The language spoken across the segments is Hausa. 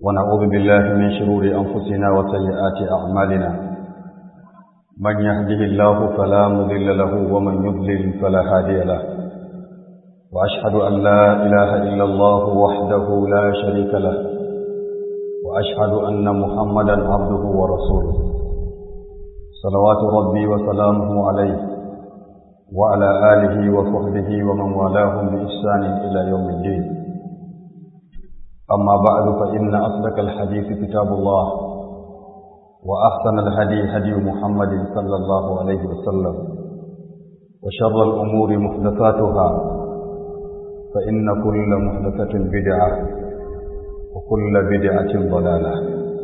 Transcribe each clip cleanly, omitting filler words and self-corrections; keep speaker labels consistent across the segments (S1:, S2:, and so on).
S1: ونعوذ بالله من شرور أنفسنا وسيئات أعمالنا من يهده الله فلا مضل له ومن يضلل فلا هادي له وأشهد أن لا إله إلا الله وحده لا شريك له وأشهد أن محمدا عبده ورسوله صلوات ربي وسلامه عليه وعلى آله وصحبه ومن والاهم بإحسان إلى يوم الدين. أما بعد فإن أصدق الحديث كتاب الله وأحسن الهدي هدي محمد صلى الله عليه وسلم وشر الأمور محدثاتها فإن كل محدثة بدعة وكل بدعة ضلالة.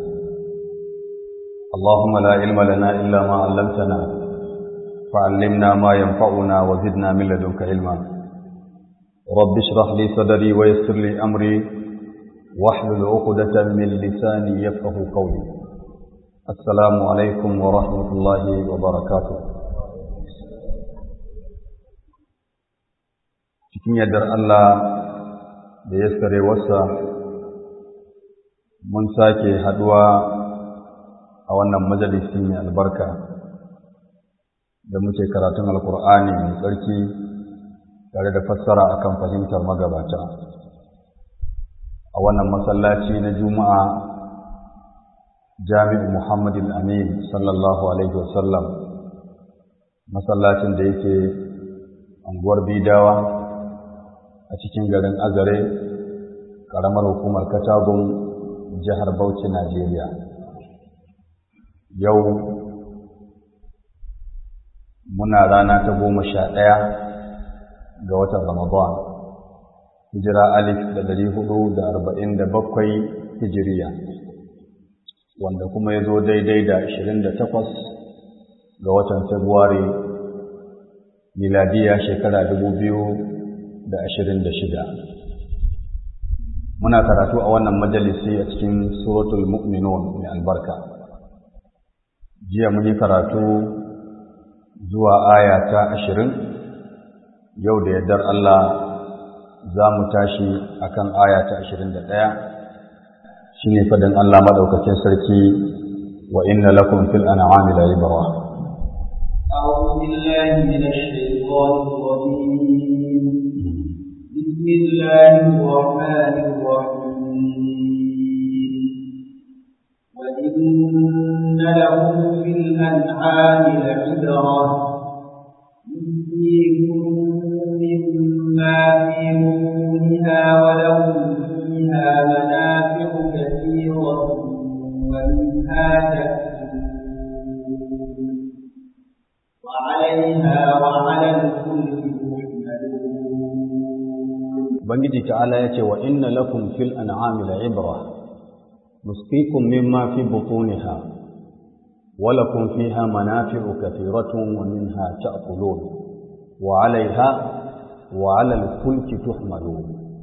S1: اللهم لا علم لنا إلا ما علمتنا فعلمنا ما ينفعنا وزدنا من لدنك علما. رب اشرح لي صدري ويسر لي أمري واحلل عقدة من لساني يفقه قولي. السلام عليكم ورحمة الله وبركاته. cikin yardar Allah da yassare wasa mun sake haduwa a wannan majalisi mai albarka da muke karatun alkur'ani mai tsarki tare da fassara akan fahimtar magabata a wannan masallaci na Juma'a Jami'u Muhammadin Amin sallallahu alaihi wasallam, masallacin da yake anguwar Bidawa a cikin garin Azare, karamar hukumar Katagun, jihar Bauchi, Najeriya. Yau muna rana ta 11 ga watan Ramadan, hijira 1447 hijiriya, wanda kuma ya zo daidai da 28 ga watan Fabrairu miladiya shekara 2026. Muna karatu a wannan majalisi a cikin suratul mu'minun mai albarka. Jiya mun yi karatu zuwa aya ta 20, yau da yardar Allah za mu tashi akan aya ta 21, shine fadin Allah madaukakin sarki, wa inna lakum fil an'ami la ibra.
S2: A'udhu billahi minash shaitanir rajim. Bismillahir rahmanir rahim. Wa inna lakum fil an'ami la ibra. مما في بطونها ولهم فيها منافع كثيرة ومنها تأكلون وعليها وعلى الفلك تحملون.
S1: بنجي تعالى يتي وإن لكم في الأنعام لعبرة نسقيكم مما في بطونها ولكم فيها منافع كثيرة ومنها تأكلون وعليها وعلى الفلك تحملون.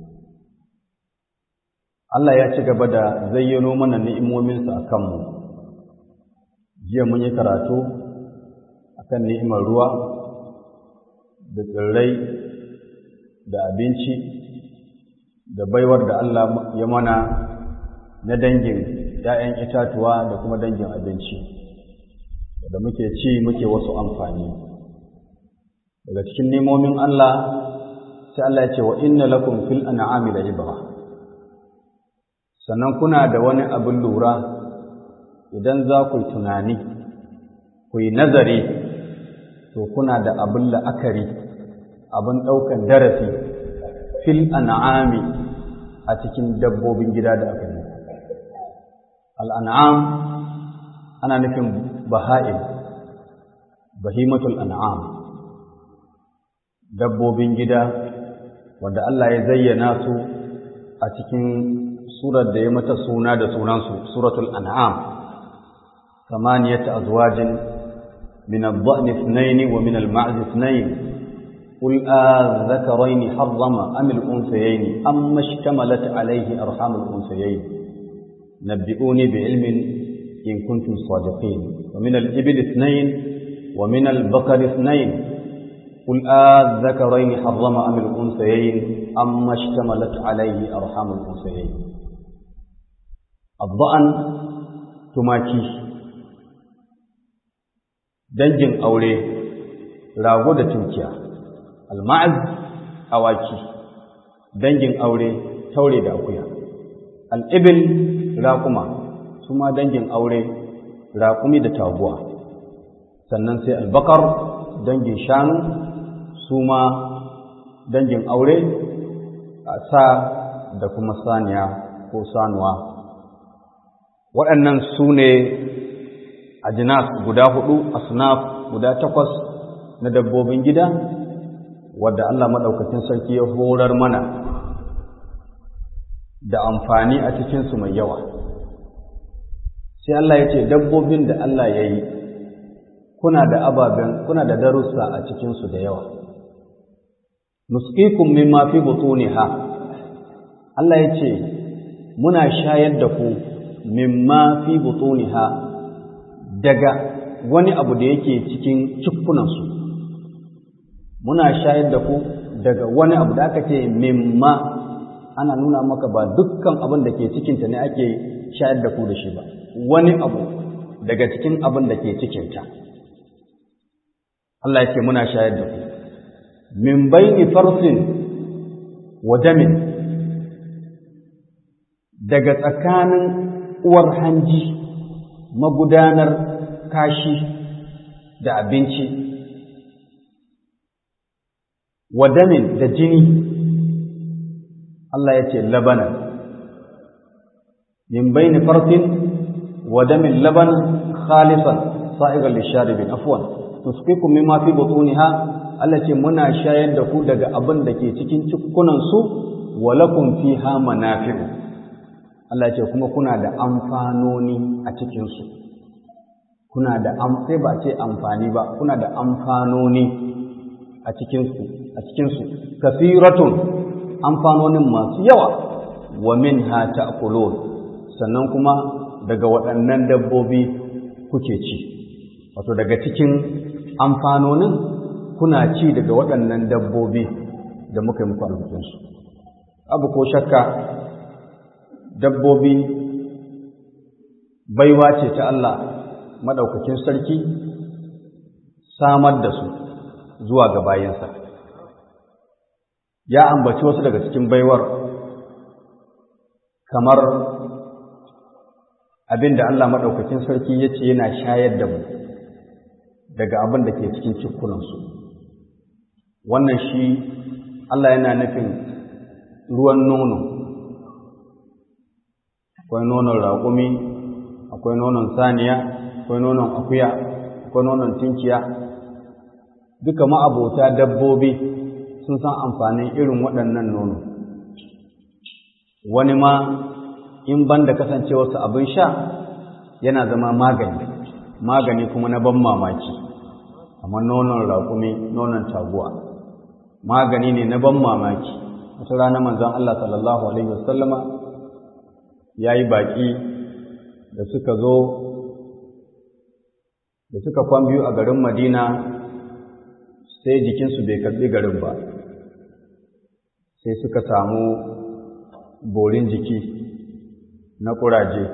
S1: Allah ya ci gaba da zayyano mana ni'imominsa a kanmu. Jiya mun yi karatu akan ni'imar ruwa da tsirrai da abinci da baiwar da Allah ya mana na dangin ‘ya'yan itatuwa da kuma dangin abinci da muke ci muke wasu amfani. Daga cikin ni'imomin Allah sai Allah ya ce wa inna lakum fil an'ami la ibra. Sannan kuna da wani abin lura idan za ku yi tunani ku yi nazari, to kuna da abin la'akari, abin ɗaukan darasi fil an'ami a cikin dabbobin gida da aka yi. Al'an'am ana nufin baha'im, bahimatul an'am, dabbobin gida wanda Allah ya zayyana su a cikin surar da ya mata suna da sunansu, suratul an'am. 8 azwajin min ad-dha'n ithnayn wa min al-ma'z ithnayn qul adh-dhakarayn harrama am al-unthayayn amma ishtamalat alayhi arham al-unthayayn nabbi'uni bi'ilmin in kuntum sadiqin wa min al-ibil ithnayn wa min al-baqar ithnayn قل الذكرين حرم أم الأنثيين أما اشتملت عليه أرحام الأنثيين. abba'an tumaki, dangin aure rago da tunkiya, alma'az awaki, dangin aure taure da akuya, al'ibil raƙuma su ma dangin aure raƙumi da taguwa, sannan sai albakar dangin shanu su ma dangin aure sa da kuma saniya ko sanuwa. Waɗannan su ne ajinas guda 4, asnaf guda 8 na dabbobin gida wadda Allah maɗaukacin sarki ya horar mana da amfani a cikinsu mai yawa. Sai Allah ya ce dabbobin da Allah ya yi kuna da darussa a cikinsu da yawa. Nusqikum mimma fi butuniha, Allah ya ce muna shayar da ku mimma fi butuniha daga wani abu da yake cikin cikkunansu. Muna shayar da ku daga wani abu da aka ce mimma, ana nuna maka ba dukkan abin da ke cikinta ne ake shayar da ku da shi ba, wani abu daga cikin abin da ke cikinta. Allah ya ce muna shayar da ku min bayni farsin wa damin, daga tsakanin uwar hanji, magudanar kashi da abinci, wa damin da jini. Allah ya ce labanan min bayni farsin wa damin labanan khalisan sa'igan lisharibin. Afwan, nusqikum mimma fi butuniha, Allah ce muna shayar da ku daga abin da ke cikin cikkunan su, wa lakum fiha manafi'u. Allah ce kuma kuna da amfanoni a cikin su. Kuna da sai ba ce amfani ba, kuna da amfanoni a cikin su kasiratun, amfanonin masu yawa. Wa minha ta'kulun, sannan kuma daga waɗannan dabbobi kuke ci. Wato daga cikin amfanonin kuna ci daga waɗannan dabbobi da muka yi muku arzikinsu. Abu ko shakka dabbobi baiwa ce ta Allah maɗaukakin sarki samar da su zuwa ga bayansa. Ya ambaci wasu daga cikin baiwar kamar abin da Allah maɗaukakin sarki ya ce yana shayar da mu daga abin da ke cikin cikunansu. Wannan shi Allah yana nufin ruwan nono. Akwai nonon raƙumi, akwai nonon saniya, akwai nonon akuya, akwai nonon tinkiya. Duka ma'abota dabbobi sun san amfanin irin waɗannan nono. Wani ma in ban da kasancewarsa abin sha yana zama magani kuma na ban mamaki. Amma nonon raƙumi, nonon taguwa magani ne na ban mamaki. Wata rana manzon Allah sallallahu alaihi wasallama yayi baki da suka zo da suka kwan biyu a garin Madina, sai jikinsu bai karbi garin ba, sai suka samu borin jiki na kuraje.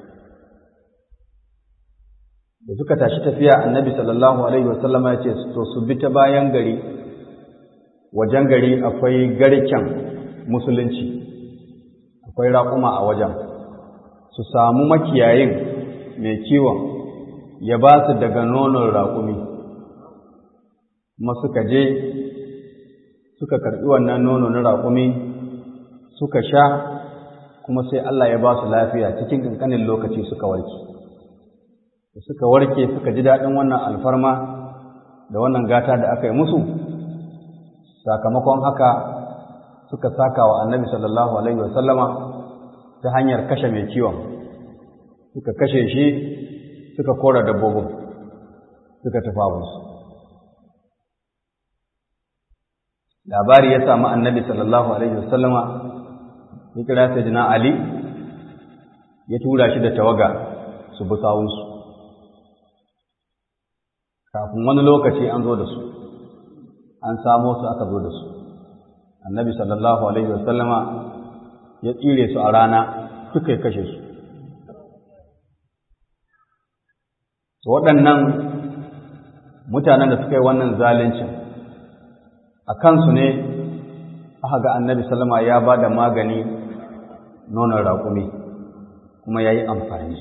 S1: Da suka tashi tafiya, annabi sallallahu alaihi wasallama ya ce to su bi ta bayan gari, wajen gari akwai garken musulunci, akwai raƙuma a wajen, su samu makiyayin mai kiwon ya ba su daga nonon raƙumi. Kuma suka je suka karɓi wannan nono na raƙumi suka sha, kuma sai Allah ya ba su lafiya, cikin ƙanƙanin lokaci suka warke. Suka warke suka ji daɗin wannan alfarma da wannan gata da aka yi musu. Sakamakon haka suka saka wa annabi sallallahu alaihi wasallama ta hanyar kashe mai kiwon. Suka kashe shi, suka kora dabbobin, suka tafi abinsu. Labari ya samu annabi sallallahu alaihi wasallama, ya kira sayyidina Ali, ya tura shi da tawaga su bi sawunsu. Kafin wani lokaci an zo da su, an samo su aka zo da su. Annabi sallallahu alaihi wasallama ya tsire su a rana, suka yi kashe su. waɗannan mutanen da suka yi wannan zalincin a kansu ne aka ga annabi sallama ya ba da magani nonon raƙumi kuma ya yi amfani.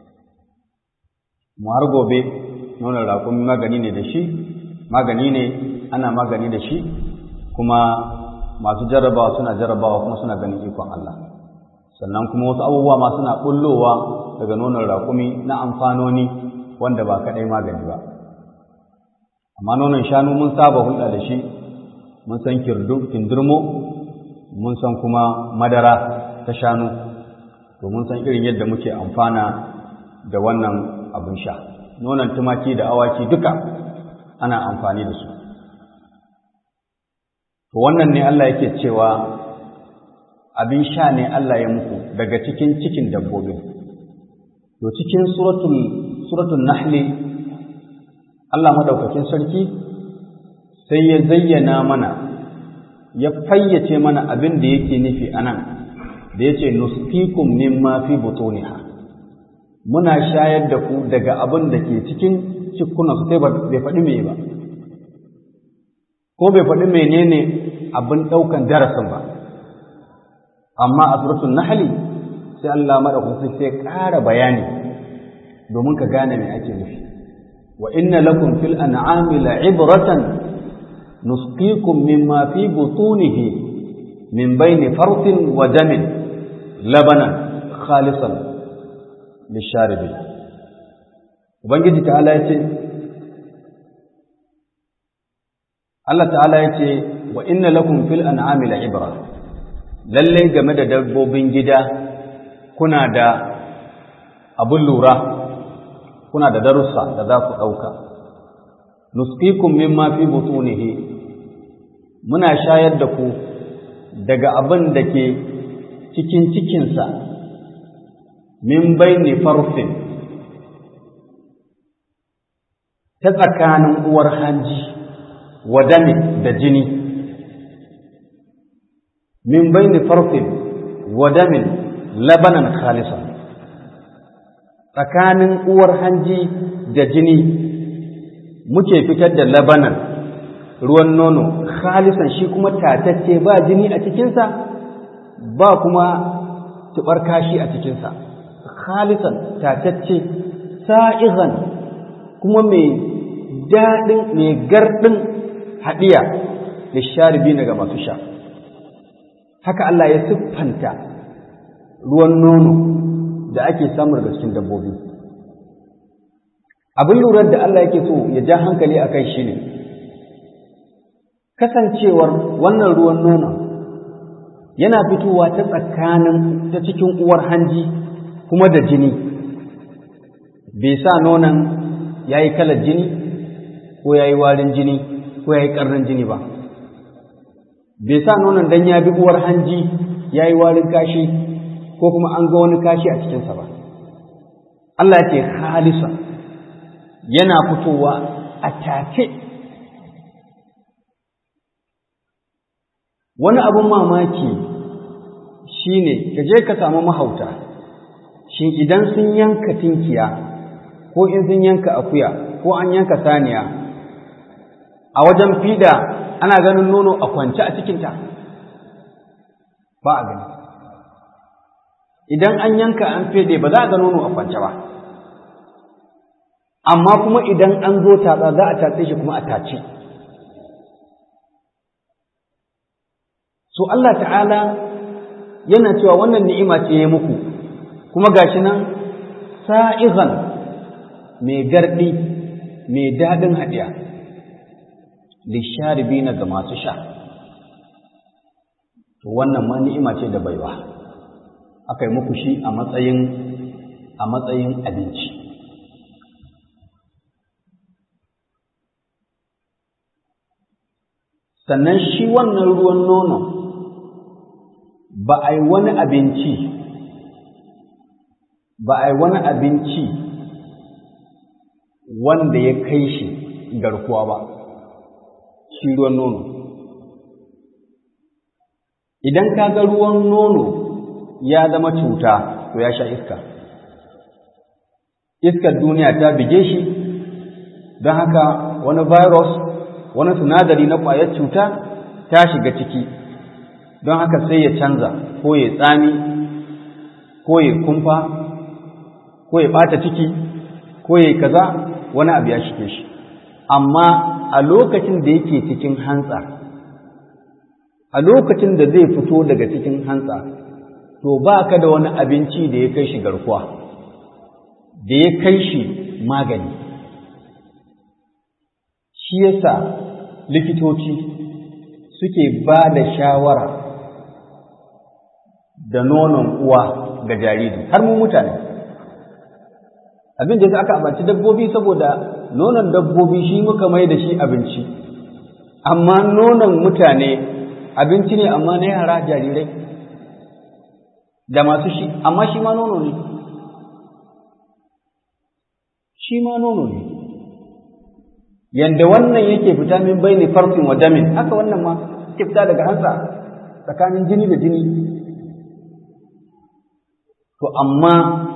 S1: Mu har gobe nonon raƙumi magani ne da shi, magani ne ana magani da shi, kuma masu jarrabawa suna jarrabawa kuma suna ganin ikon Allah. Sannan kuma wasu abubuwa ma suna ɓullowa daga nonon raƙumi na amfanoni wanda ba kaɗai magani ba. Amma nonon shanu mun saba hulɗa da shi, mun san kindirmo, mun san kuma madara ta shanu, to mun san irin yadda muke amfana da wannan abin sha. Nonon tumaki da awaki duka ana amfani da su. To wannan ne Allah yake cewa abin sha ne Allah ya muku daga cikin dabbobin. To cikin suratul Nahli Allah madaukakin sarki sai ya zayyana mana, ya fayyace mana abin da yake nufi anan da yace nusqikum mimma fi butuniha, muna shayar da ku daga abin da ke cikin cikunan su. Sai bai faɗi me ba, ko bai faɗi menene abin ɗaukan darasin ba, amma a suratul Nahl sai Allah madaukakin sai ƙara bayani domin ka gane me ake nufi. Wa inna lakum fil an'ami la'ibratan nusqikum mimma fi butunihi min bayni farthin wa damin labanan khalisan lisharibin. Ubangiji ta'ala yace, Allah ta'ala yace wa inna lakum fil an'ami la'ibra, lalle game da dabbobin gida kuna da abun lura, kuna da darussa da za ku ɗauka. Nusqikum mimma fi butunihi, muna shayar da ku daga abin da ke cikin cikinsa, min bayni farfin, ta tsakanin uwar hanji, wa dami da jini. Min bayni farfin wa damin labanan khalisan, tsakanin uwar hanji da jini muke fitar da labanan, ruwan nono, khalisan shi kuma tatacce, ba jini a cikinsa ba kuma tubar kashi a cikinsa. Khalisan tatacce, sa'igan kuma mai daɗin, mai garɗin haɗiya da sharibi daga masu sha. Haka Allah ya siffanta ruwan nono da ake samu daga cikin dabbobi. Abin lura da Allah yake so ya ja hankali a kai shi ne, kasancewar wannan ruwan nono yana fitowa ta tsakanin, ta cikin uwar hanji kuma da jini, bai sa nonon ya yi kalar jini ko ya yi warin jini ko ya yi ƙarnin jini ba. Bai sa nonon dan ya bi uwar hanji ya yi warin kashi ko kuma an ga wani kashi a cikinsa ba. Allah ce halisa, yana fitowa a tace. Wani abin mamaki shi ne, ka je ka samu mahauta, shi idan sun yanka tinkiya ko in sun yanka akuya ko an yanka saniya, a wajen fida ana ganin nono a kwance a cikinta? Ba a gani. Idan an yanka an fede ba za a ga nono a kwance ba, amma kuma idan an zo tatsa za a tatse shi kuma a tace. So Allah ta'ala yana cewa wannan ni'ima ce ya muku, kuma gashi nan sa'igan, mai gardi, mai daɗin haɗiya, lisharibina ga masu sha. To wannan ma ni'ima ce da baiwa, aka yi muku shi a matsayin abinci. Sannan shi wannan ruwan nono ba a yi wani abinci wanda ya kai shi garkuwa ba, shi ruwan nono. Idan ka ga ruwan nono ya zama cuta, to ya sha iska. iskar duniya ta bige shi, don haka wani virus, wani sinadari na ƙwayar cuta ta shiga ciki, don haka sai ya canza ko ya tsami ko ya kumfa ko ya ɓata ciki ko ya kaza, wani abu ya shige shi. Amma a lokacin da yake cikin hantsa, a lokacin da zai fito daga cikin hantsa, to ba ka da wani abinci da ya kai shi garkuwa, da ya kai shi magani. Shi yasa likitoci suke ba da shawara da nonon uwa ga jariri, har mu mutane. Abin da aka abaci dabbobi saboda nonon dabbobi shi muka mai da shi abinci, amma nonon mutane abinci ne, amma na yara jarirai da masu shi, amma shi ma nono ne, shi ma nono ne. Yanda wannan yake fita min baini farfin wa damin, haka wannan ma yake fita daga hantsa tsakanin jini da jini. To amma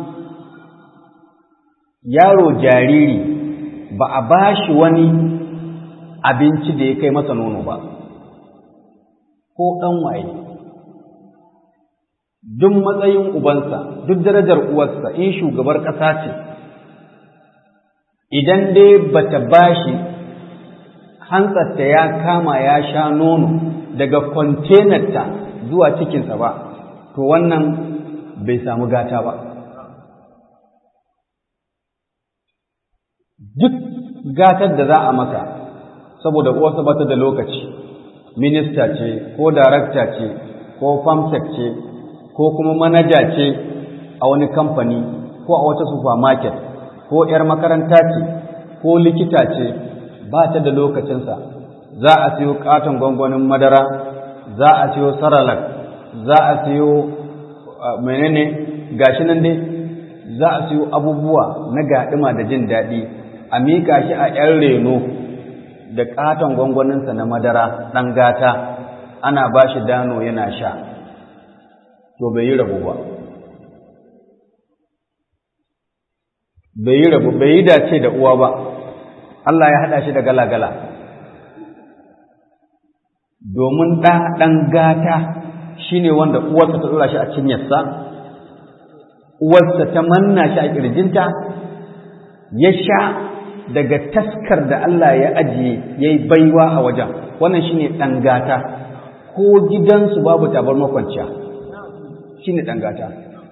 S1: yaro jariri ba a ba shi wani abinci da ya kai masa nono ba, ko ɗan waye, duk matsayin ubansa, duk darajar uwarsa, in shugabar ƙasa ce, idan dai bata ba shi hantsarta ya kama ya sha nono daga kwantenarta zuwa cikinsa ba, to wannan bai samu gata ba. Duk gatar da za a maka saboda uwarsa bata da lokaci, minista ce ko darakta ce ko famsek ce ko kuma manaja ce a wani kamfani ko a wata supermarket ko 'yar makaranta ce ko likita ce, ba ta da lokacinsa. Za a siyo katon gwangwanin madara, za a siyo saralak, za a siyo menene gashi nan dai, za a siyo abubuwa na gaɗima da jin daɗi, a mika shi a 'yan reno da katon gwangwaninsa na madara ɗan gata, ana ba shi dano yana sha, to bai yi rabo ba, bai yi rabo, bai yi dace da uwa ba. Allah ya haɗa shi da galagala, domin ɗan gata shi ne wanda uwarsa ta ɗora shi a cinyarsa, uwarsa ta manna shi a ƙirjinta, ya sha daga taskar da Allah ya ajiye ya yi baiwa a wajen. Wannan shi ne ɗan gata, ko gidansu babu tabar makwanciya, shi ne ɗan gata.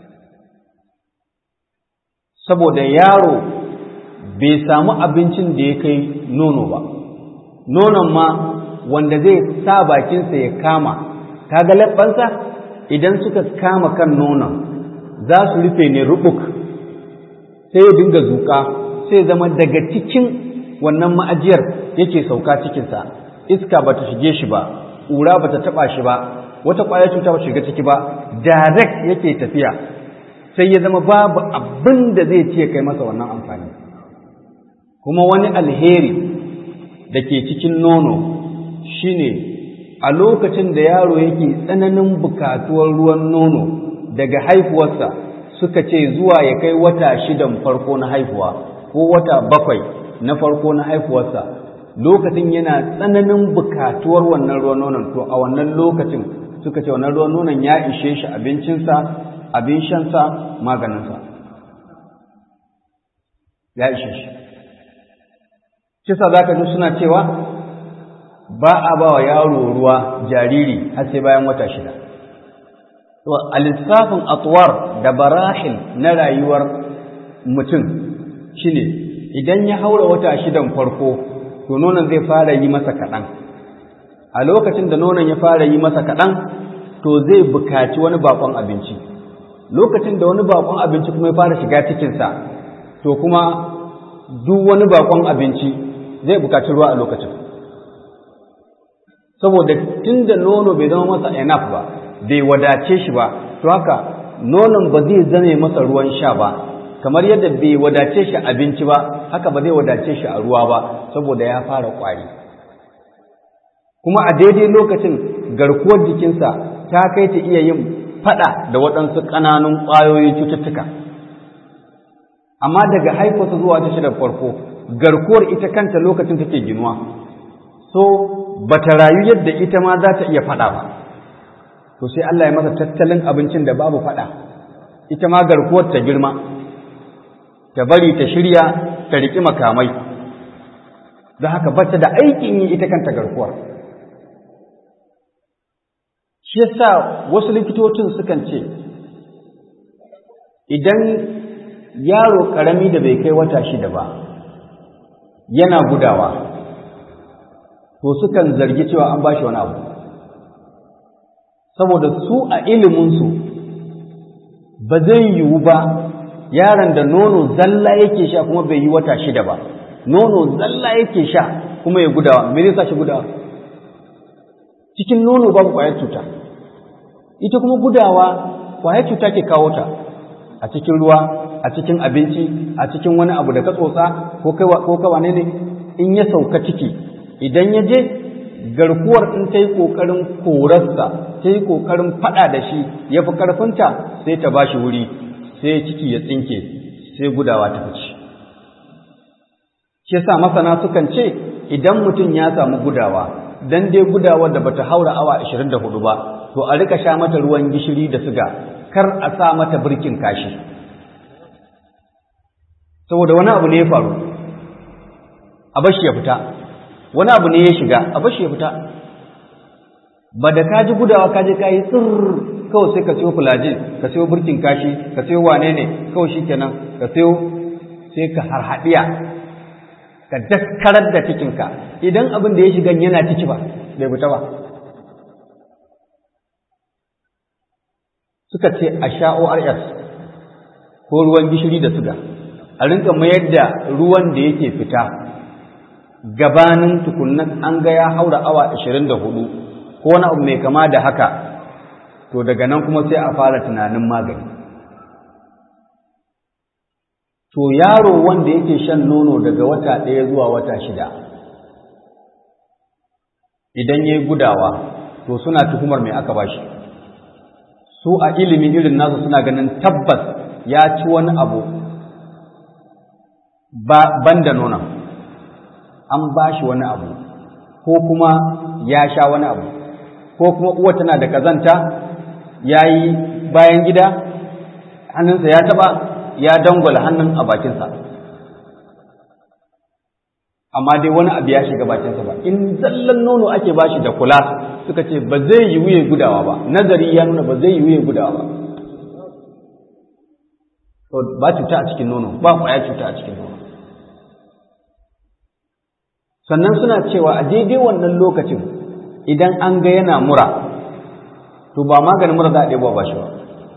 S1: Saboda yaro bai samu abincin da ya kai nono ba, nonon ma wanda zai sa bakinsa ya kama, kaga labbansa idan suka kama kan nonon za su rufe ne rubuk, sai ya dinga zuƙa, sai zama daga cikin wannan ma'ajiyar yake sauka cikinsa, iska ba ta shige shi ba, ƙura ba ta taɓa shi ba, wata ƙwayar cuta ba shiga ciki ba, direct yake tafiya, sai ya zama babu abin da zai ce kai masa wannan amfani. Kuma wani alheri da ke cikin nono shine a lokacin da yaro yake tsananin bukatuwar ruwan nono daga haihuwarsa, suka ce zuwa ya kai wata 6 farko na haihuwa ko wata 7 na farko na haihuwarsa, lokacin yana tsananin bukatuwar wannan ruwan nonon. To a wannan lokacin suka ce wannan ruwan nonon ya ishe shi abincinsa, abin shansa, maganinsa, ya ishe shi. Kisa za ka ji suna cewa ba a ba wa yaro ruwa jariri har sai bayan wata 6. To a lissafin atwar da barahil na rayuwar mutum shine idan ya haura wata 6 farko, to nonon zai fara yi masa kaɗan. A lokacin da nonon ya fara yi masa kaɗan, to zai bukaci wani bakon abinci. Lokacin da wani bakon abinci kuma ya fara shiga cikinsa, to kuma duk wani bakon abinci zai bukaci ruwa a lokacin. Saboda tun da nono bai zama masa enough ba, bai wadace shi ba, to haka nonon ba zai zame masa ruwan sha ba, kamar yadda bai wadace shi abinci ba, haka ba zai wadace shi a ruwa ba, saboda ya fara ƙwari. Kuma a daidai lokacin garkuwar jikinsa ta kai ta iya yin faɗa da waɗansu ƙananun ƙwayoyin cututtuka. amma daga haifarsa zuwa wata shida farko garkuwar ita kanta lokacin take ginuwa, so bata rayu yadda ita ma za ta iya faɗa ba, to sai Allah ya masa tattalin abincin da babu faɗa, ita ma garkuwar ta girma, ta bari ta shirya ta riƙi makamai, don haka bata da aikin yi ita kanta garkuwar. Shi yasa wasu likitocin sukan ce idan yaro ƙarami da bai kai wata shida ba yana gudawa, to sukan zargi cewa an bashi wani abu, saboda su a iliminsu ba zai yiwu ba yaron da nono zalla yake sha kuma bai yi wata shida ba, nono zalla yake sha kuma ya gudawa. Me zai sa shi gudawa? Cikin nono babu ƙwayar cuta, ita kuma gudawa ƙwayar cuta ke kawo ta a cikin ruwa, a cikin abinci, a cikin wani abu da ka tsotsa ko ka wane ne, in ya sauka ciki idan ya je garkuwar in ta yi ƙoƙarin korarsa, ta yi ƙoƙarin faɗa da shi ya fi ƙarfinta, sai ta ba shi wuri, sai ciki ya tsinke, sai gudawa ta fice. Shi yasa masana sukan ce idan mutum ya samu gudawa, dan dai gudawar da bata haura awa 24 ba, to a rika sha mata ruwan gishiri da siga, kar a sa mata birkin kashi, saboda wani abu ne ya faru a bashi ya fita, wani abu ne ya shiga a bashi ya fita. Ba da kaji gudawa kaje kayi tsirr kawai sai ka siyo fulajin, ka siyo birkin kashi, ka siyo wane ne, kawai shikenan ka siyo sai ka harhaɗiya ka daskarar da cikinka, idan abin da ya shiga yana ciki ba bai fita ba. Suka ce a sha ORS ko ruwan gishiri da suga, a rinka mayar da ruwan da yake fita gabanin tukunnan an ga ya haura awa 24 ko wani abu mai kama da haka, to daga nan kuma sai a fara tunanin magani. To yaro wanda yake shan nono daga wata 1 zuwa wata 6 idan yayi gudawa, to suna tuhumar mai aka bashi. Su a ilimin irin nasu suna ganin tabbas ya ci wani abu banda nonon, an bashi wani abu ko kuma ya sha wani abu, ko kuma uwa tana da kazanta, yayi bayan gida hannunsa ya taba ya dangwala hannun a bakinsa, amma dai wani abu ya shiga bakinsa ba. In zallan nono ake bashi da kula, suka ce ba zai yi wuye gudawa ba, nazari ya nuna ba zai yi wuye gudawa ba. To ba cuta a cikin nono, ba kwaya cuta a cikin nono. Sannan suna cewa a daidai wannan lokacin idan an ga yana mura, to ba maganin mura za a ɗebo ba shi ba.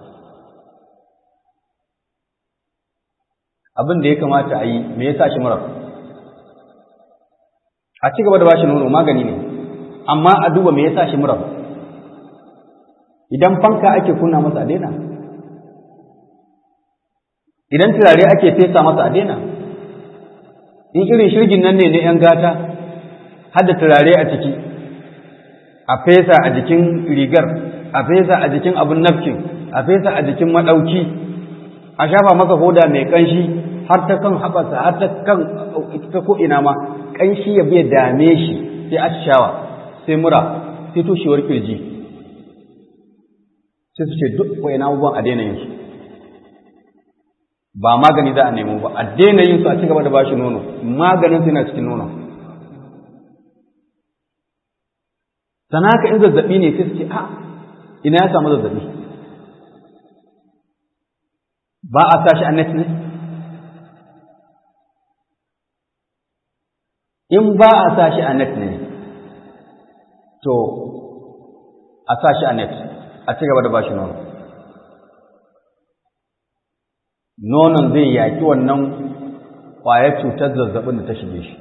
S1: Abin da ya kamata a yi, me ya sa shi mura? A ci gaba da ba shi nono, magani ne, amma a duba me ya sa shi mura. Idan fanka ake kunna masa a daina, idan turare ake fesa masa a daina, in irin shirgin nan ne na ‘yan gata, har da turare a ciki, a fesa a jikin rigar, a fesa a jikin abin nafkin, a fesa a jikin maɗauki, a shafa masa hoda mai ƙanshi har ta kan haɓarsa, har ta kan ta ko'ina ma, ƙanshi ya biya dame shi, sai atishawa, sai mura, sai toshewar kirji, sai su ce duk wa'ina abubuwan a daina yin su. Ba magani za a nemo ba, a daina yin su, a ci gaba da ba shi nono, maganin sai na cikin nono. Sana haka in zazzaɓi ne sai su ce, a ina ya samu zazzaɓi? Ba a sa shi a net ne? In ba a sa shi a net ne, to a sa shi a net, a ci gaba da ba shi nono. Nonon zai yaƙi wannan ƙwayar cutar zazzabin da ta shige shi.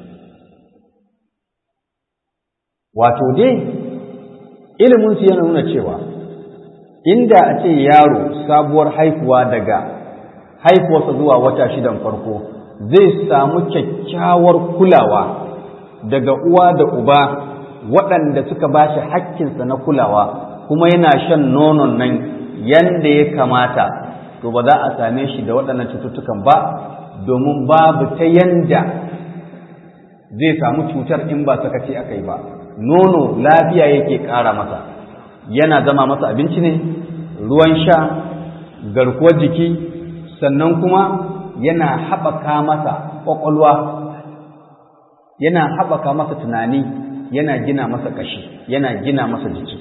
S1: Wato dai, iliminsu yana nuna cewa, inda a ce yaro sabuwar haifuwa daga haifuwarsa zuwa wata 6 farko zai samu kyakkyawar kulawa daga uwa da uba waɗanda suka ba shi haƙƙinsa na kulawa, kuma yana shan nonon nan yanda ya kamata, to ba za a same shi da waɗannan cututtukan ba, domin babu ta yanda zai samu cutar in ba sakaci aka yi ba. Nono lafiya yake ƙara masa, yana zama masa abinci ne, ruwan sha, garkuwar jiki, sannan kuma yana haɓaka masa ƙwaƙwalwa, yana haɓaka masa tunani, yana gina masa ƙashi, yana gina masa jiki.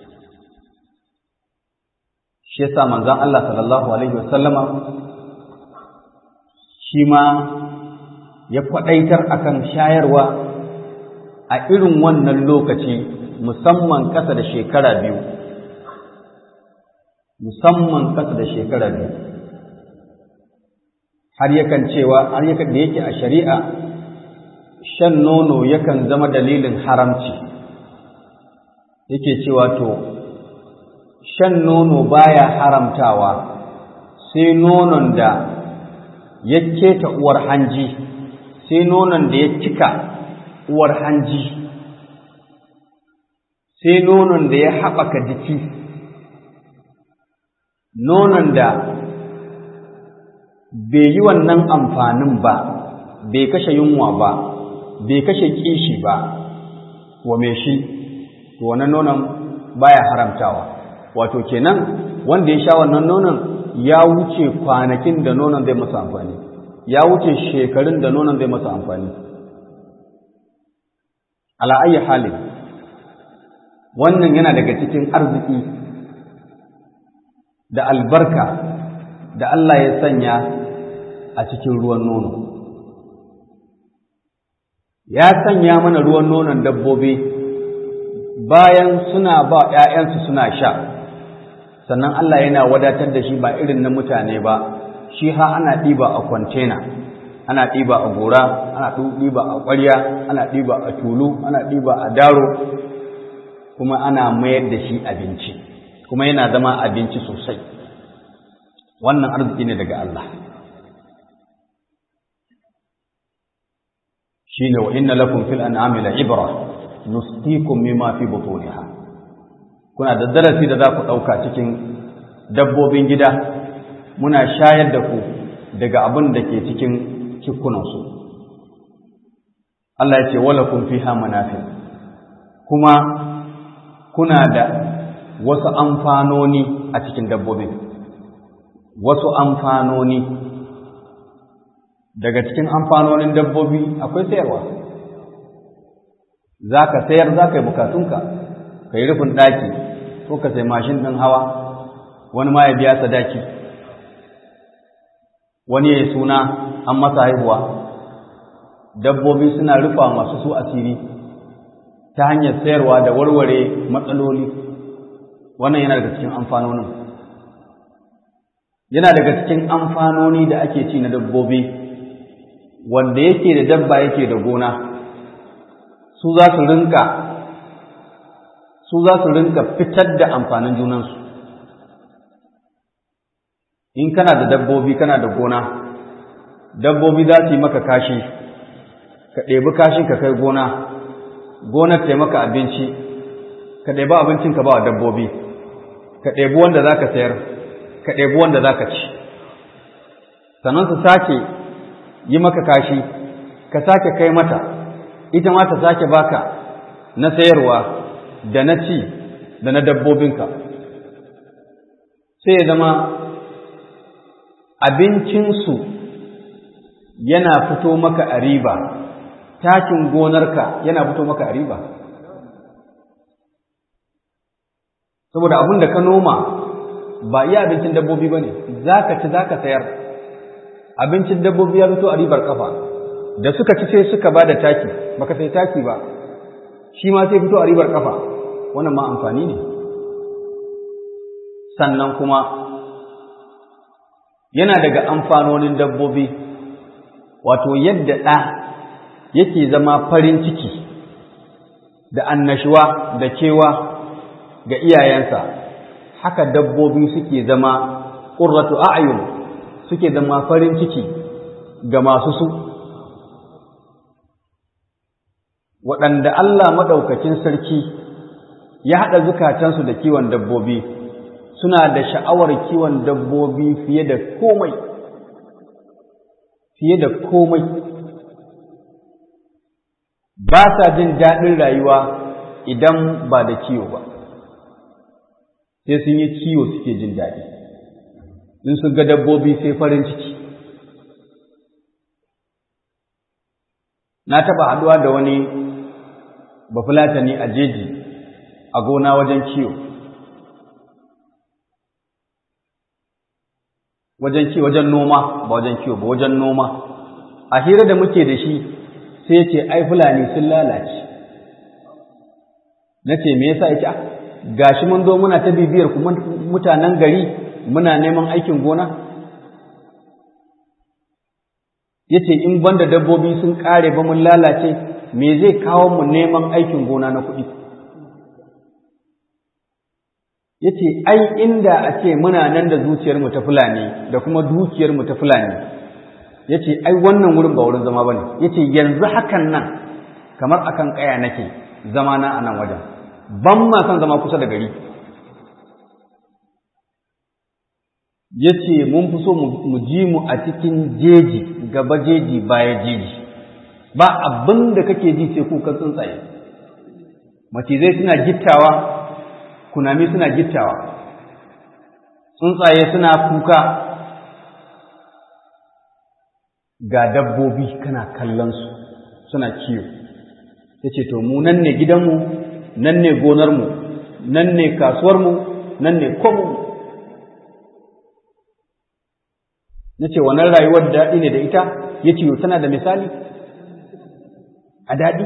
S1: Shi yasa manzon Allah sallallahu alaihi wasallama shi ma ya kwaɗaitar akan shayarwa a irin wannan lokaci, musamman ƙasa da shekara biyu, musamman ƙasa da shekara biyu. Har yakan cewa, har yakan da yake a shari'a shan nono yakan zama dalilin haramci, yake cewa to shan nono baya haramtawa sai nonon da ya keta uwar hanji, sai nonon da ya cika uwar hanji, sai nonon da ya haɓaka jiki, nonon da bai yi wannan amfanin ba, bai kashe yunwa ba, bai kashe kishi ba wa mai shi, to wannan nonon baya haramtawa. Wato kenan wanda ya sha wannan nonon ya wuce kwanakin da nonon zai masa amfani, ya wuce shekarun da nonon zai masa amfani. Ala ayyi halin, wannan yana daga cikin arziki da albarka da Allah ya sanya a cikin ruwan nono. Ya sanya mana ruwan nonon dabbobi bayan suna ba ‘ya'yansu suna sha, sannan Allah yana wadatar da shi ba irin na mutane ba, shi ha ana ɗiba a kwantena, ana ɗiba a gora, ana ɗiba a ƙwarya, ana ɗiba a tulu, ana ɗiba a daro, kuma ana mayar da shi abinci, kuma yana zama abinci sosai. Wannan arziki ne daga Allah. Shi ne wa inna lakum fil an'ami la'ibra nusqikum mimma fi butuniha. Kuna da darasi da za ku ɗauka cikin dabbobin gida, muna shayar da ku daga abin da ke cikin cikunansu. Allah ya ce walakum fiha manafi, kuma kuna da wasu amfanoni a cikin dabbobin, wasu amfanoni. Daga cikin amfanonin dabbobi akwai sayarwa. Za ka sayar, za ka yi bukatunka, ka yi rufin ɗaki, ko ka sai mashin ɗin hawa, wani ma ya biya sadaki, wani ya yi suna an masa haihuwa. Dabbobi suna rufa masu su asiri ta hanyar sayarwa da warware matsaloli. Wannan yana daga cikin amfanonin. Yana daga cikin amfanoni da ake ci na dabbobi, wanda yake da dabba yake da gona, su za su rinka fitar da amfanin junansu. In kana da dabbobi, kana da gona, dabbobi za su yi maka kashi, ka ɗebi kashin ka kai gona, gonar ta yi maka abinci, ka ɗebi abincin ka ba wa dabbobi, ka ɗebi wanda za ka sayar, ka ɗebi wanda za ka ci. Sannan su sake yi maka kashi, ka sake kai mata, ita ma ta sake baka na sayarwa da na ci da na dabbobinka. Sai ya zama abincinsu yana fito maka a riba, takin gonarka yana fito maka a riba. Saboda abin da ka noma ba iya abincin dabbobi ba ne, za ka ci za ka sayar. Abincin dabbobi ya fito a ribar kafa, da suka ci sai suka ba da taki, baka sai taki ba, shi ma sai fito a ribar kafa. Wannan ma amfani ne. Sannan kuma yana daga amfanonin dabbobi, wato yadda ɗa yake zama farin ciki da annashuwa da kewa ga iyayensa, haka dabbobi suke zama qurratu a'yun, suke zama farin ciki ga masu su. Waɗanda Allah maɗaukakin sarki ya haɗa zukatansu da kiwon dabbobi, suna da sha'awar kiwon dabbobi fiye da komai, fiye da komai. Ba sa jin daɗin rayuwa idan ba da kiwo ba, sai sun yi kiwo suke jin daɗi. In sun ga dabbobi sai farin ciki. Na taɓa haɗuwa da wani bafulatani a jeji a gona wajen kiwo. Wajen noma, ba wajen kiwo ba, wajen noma. A hira da muke da shi sai ce ai fulani sun lalace. Na ce me yasa? yake gashi mun zo muna ta bibiyar ku mutanen gari muna neman aikin gona. Yace in banda dabbobi sun kare ba mun lalace, me zai kawo mu neman aikin gona na kuɗi? Yace ai inda a ce muna nan da zuciyarmu ta fulani da kuma dukiyarmu ta fulani, yace ai wannan wurin ba wurin zama bane. Yace yanzu hakan nan kamar akan kaya nake zama na a nan wajen, ban ma san zama kusa da gari. Yace mun fi so mu ji mu a cikin jeji, gaba jeji baya jeji, ba abin da kake ji sai kukan tsuntsaye. Macizai suna gittawa, kunami suna gittawa, tsuntsaye suna kuka, ga dabbobi kana kallon su suna kiwo. Yace to mu nan ne gidanmu, nan ne gonarmu, nan ne kasuwarmu, nan ne komu. Nace wannan rayuwar daɗi ne da ita? Yace yo tana da misali a daɗi?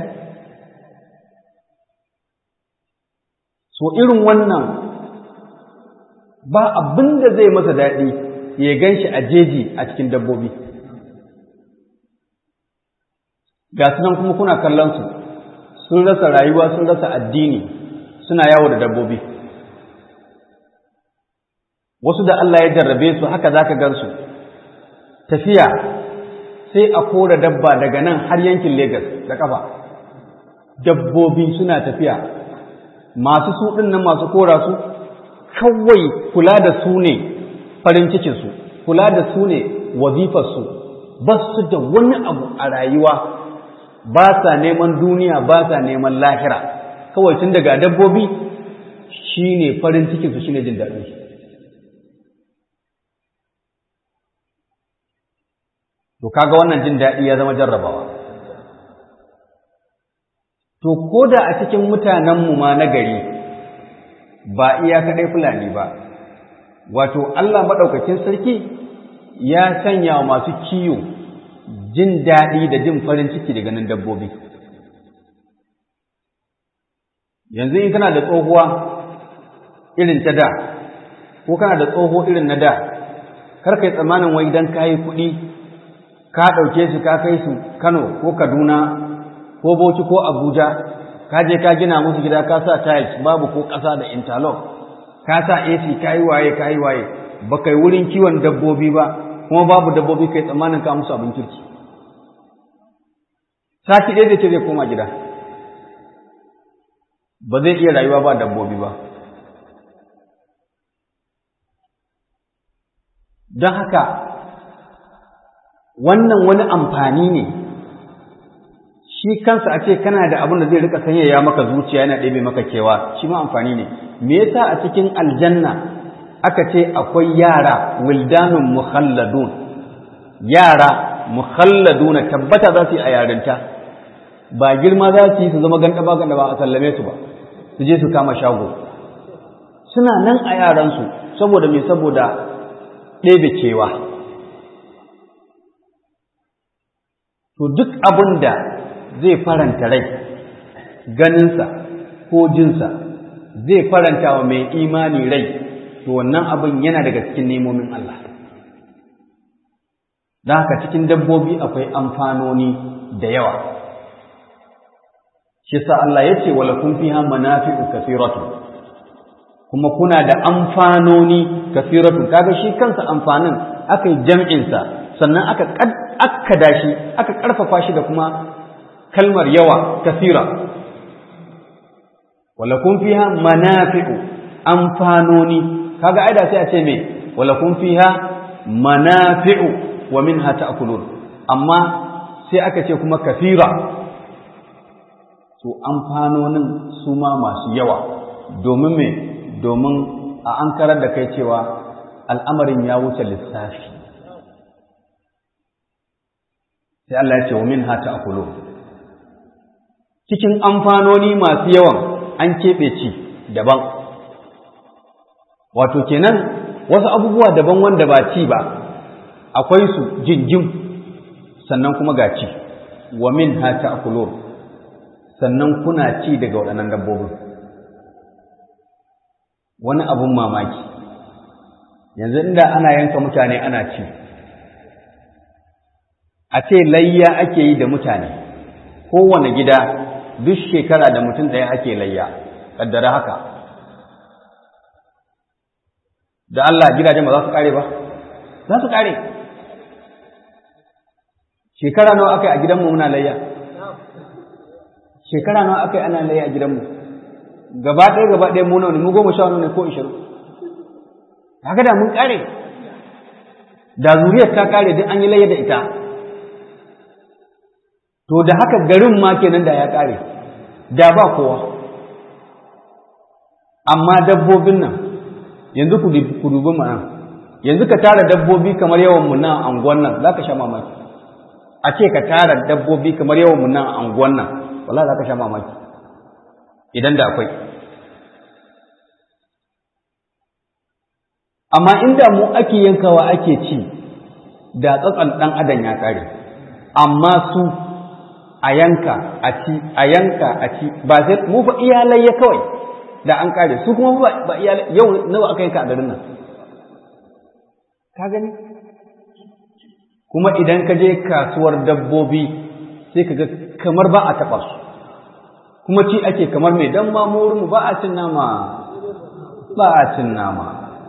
S1: So irin wannan ba abin da zai masa daɗi ya ganshi a jeji a cikin dabbobi. Ga su nan kuma kuna kallon su, sun rasa rayuwa, sun rasa addini, suna yawo da dabbobi. Wasu da Allah ya jarrabe su haka zaka gansu tafiya sai a kora dabba daga nan har yankin Lagos da kafa. Dabbobi suna tafiya, masu su ɗin nan masu kora su kawai kula da su ne farin cikinsu, kula da su ne wazifarsu, ba su da wani abu a rayuwa, ba sa neman duniya, ba sa neman lahira, kawai tun daga dabbobi shi ne farin cikinsu, shi ne jin daɗinsu. To kaga wannan jin daɗi ya zama jarrabawa. To ko da a cikin mutanenmu ma na gari ba iya kaɗai Fulani ba, wato Allah maɗaukakin sarki ya sanya wa masu kiyo jin daɗi da jin farin ciki da ganin dabbobi. Yanzu in kana da tsohuwa irin ta da, ko kana da tsoho irin na da, kar kai tsammanin wai idan ka yi kuɗi ka ɗauke su ka kai su Kano ko Kaduna ko Bauchi ko Abuja, ka je ka gina musu gida, ka sa tiles babu ko ƙasa da interlock, ka sa AC, ka yi waye, ba kai wurin kiwon dabbobi ba, kuma babu dabbobi, kai tsammanin ka musu abin kirki. Sati ɗaya da ce zai koma gida, ba zai iya rayuwa ba dabbobi ba. Don haka wannan wani amfani ne, shi kansa a ce kana da abin da zai rika sanyaya maka zuciya, yana ɗebe maka kewa, shi ma amfani ne. Me yasa a cikin aljanna aka ce akwai yara wildanun mukhalladun, yara mukhalladuna, tabbata za su yi a yarinta, ba girma za su yi su zama gandaba a sallame su ba, su je su kama shago. Suna nan a yaransu, saboda me? Saboda ɗebe kewa. To duk abin da zai faranta rai, ganinsa ko jinsa zai faranta wa mai imani rai, to wannan abin yana daga cikin nemomin Allah. Don haka cikin dabbobi akwai amfanoni da yawa. Shi sa Allah ya ce walakum fiha manafi'u kathiratu, kuma kuna da amfanoni kathiratu. Kaga shi kansa amfanin aka yi jam'insa, sannan aka akkada shi, aka ƙarfafa shi da kuma kalmar yawa, kathira. Walakum fiha manafi'u, amfanoni. Kaga aida sai a ce me? Walakum fiha manafi'u wa minha ta'kulun. amma sai aka ce kuma kafira, to amfanonin su ma masu yawa. Domin me? Domin a ankarar da kai cewa al'amarin ya wuce lissafi. Sai Allah ya ce wa minha ta'kulun. Cikin amfanoni masu yawan an keɓe ci daban. Wato kenan wasu abubuwa daban wanda ba ci ba, akwai su jinjim, sannan kuma ga ci. Wa minha ta'kulun. Sannan kuna ci daga waɗannan dabbobin. Wani abun mamaki, yanzu inda ana yanka mutane ana ci, a ce layya ake yi da mutane, kowane gida duk shekara da mutum ɗaya ake layya, ƙaddara haka. Da Allah gidajen ba za su ƙare ba? Za su ƙare. Shekara nawa aka yi a gidanmu muna layya? Shekara nawa aka yi ana layya a gidanmu? Gaba ɗaya mu nawa ne, mu 10 ne ko 20? Haka da mun ƙare. Da zuriyar ta ƙare duk an yi layya da ita. To da haka garin ma kenan da ya ƙare, da ba kowa. Amma dabbobin nan, yanzu ku dubi mana, yanzu ka tara dabbobi kamar yawan mu nan anguwan nan, za ka sha mamaki. A ce ka tara dabbobi kamar yawan mu nan anguwan nan, wallahi za ka sha mamaki. Idan da akwai. Amma inda mu ake yankawa ake ci, da tsatsan ɗan adam ya ƙare. Amma su a yanka a ci, a yanka a ci, ba sai mu fa iyalai ya kawai da an ƙare, su kuma ba iyalai. Yau nawa aka yanka a garin nan? Ka gani? Kuma idan ka je kasuwar dabbobi sai ka ga kamar ba a taɓa su. Kuma ci ake kamar mai dan mamurinmu ba a cin nama, ba a cin nama.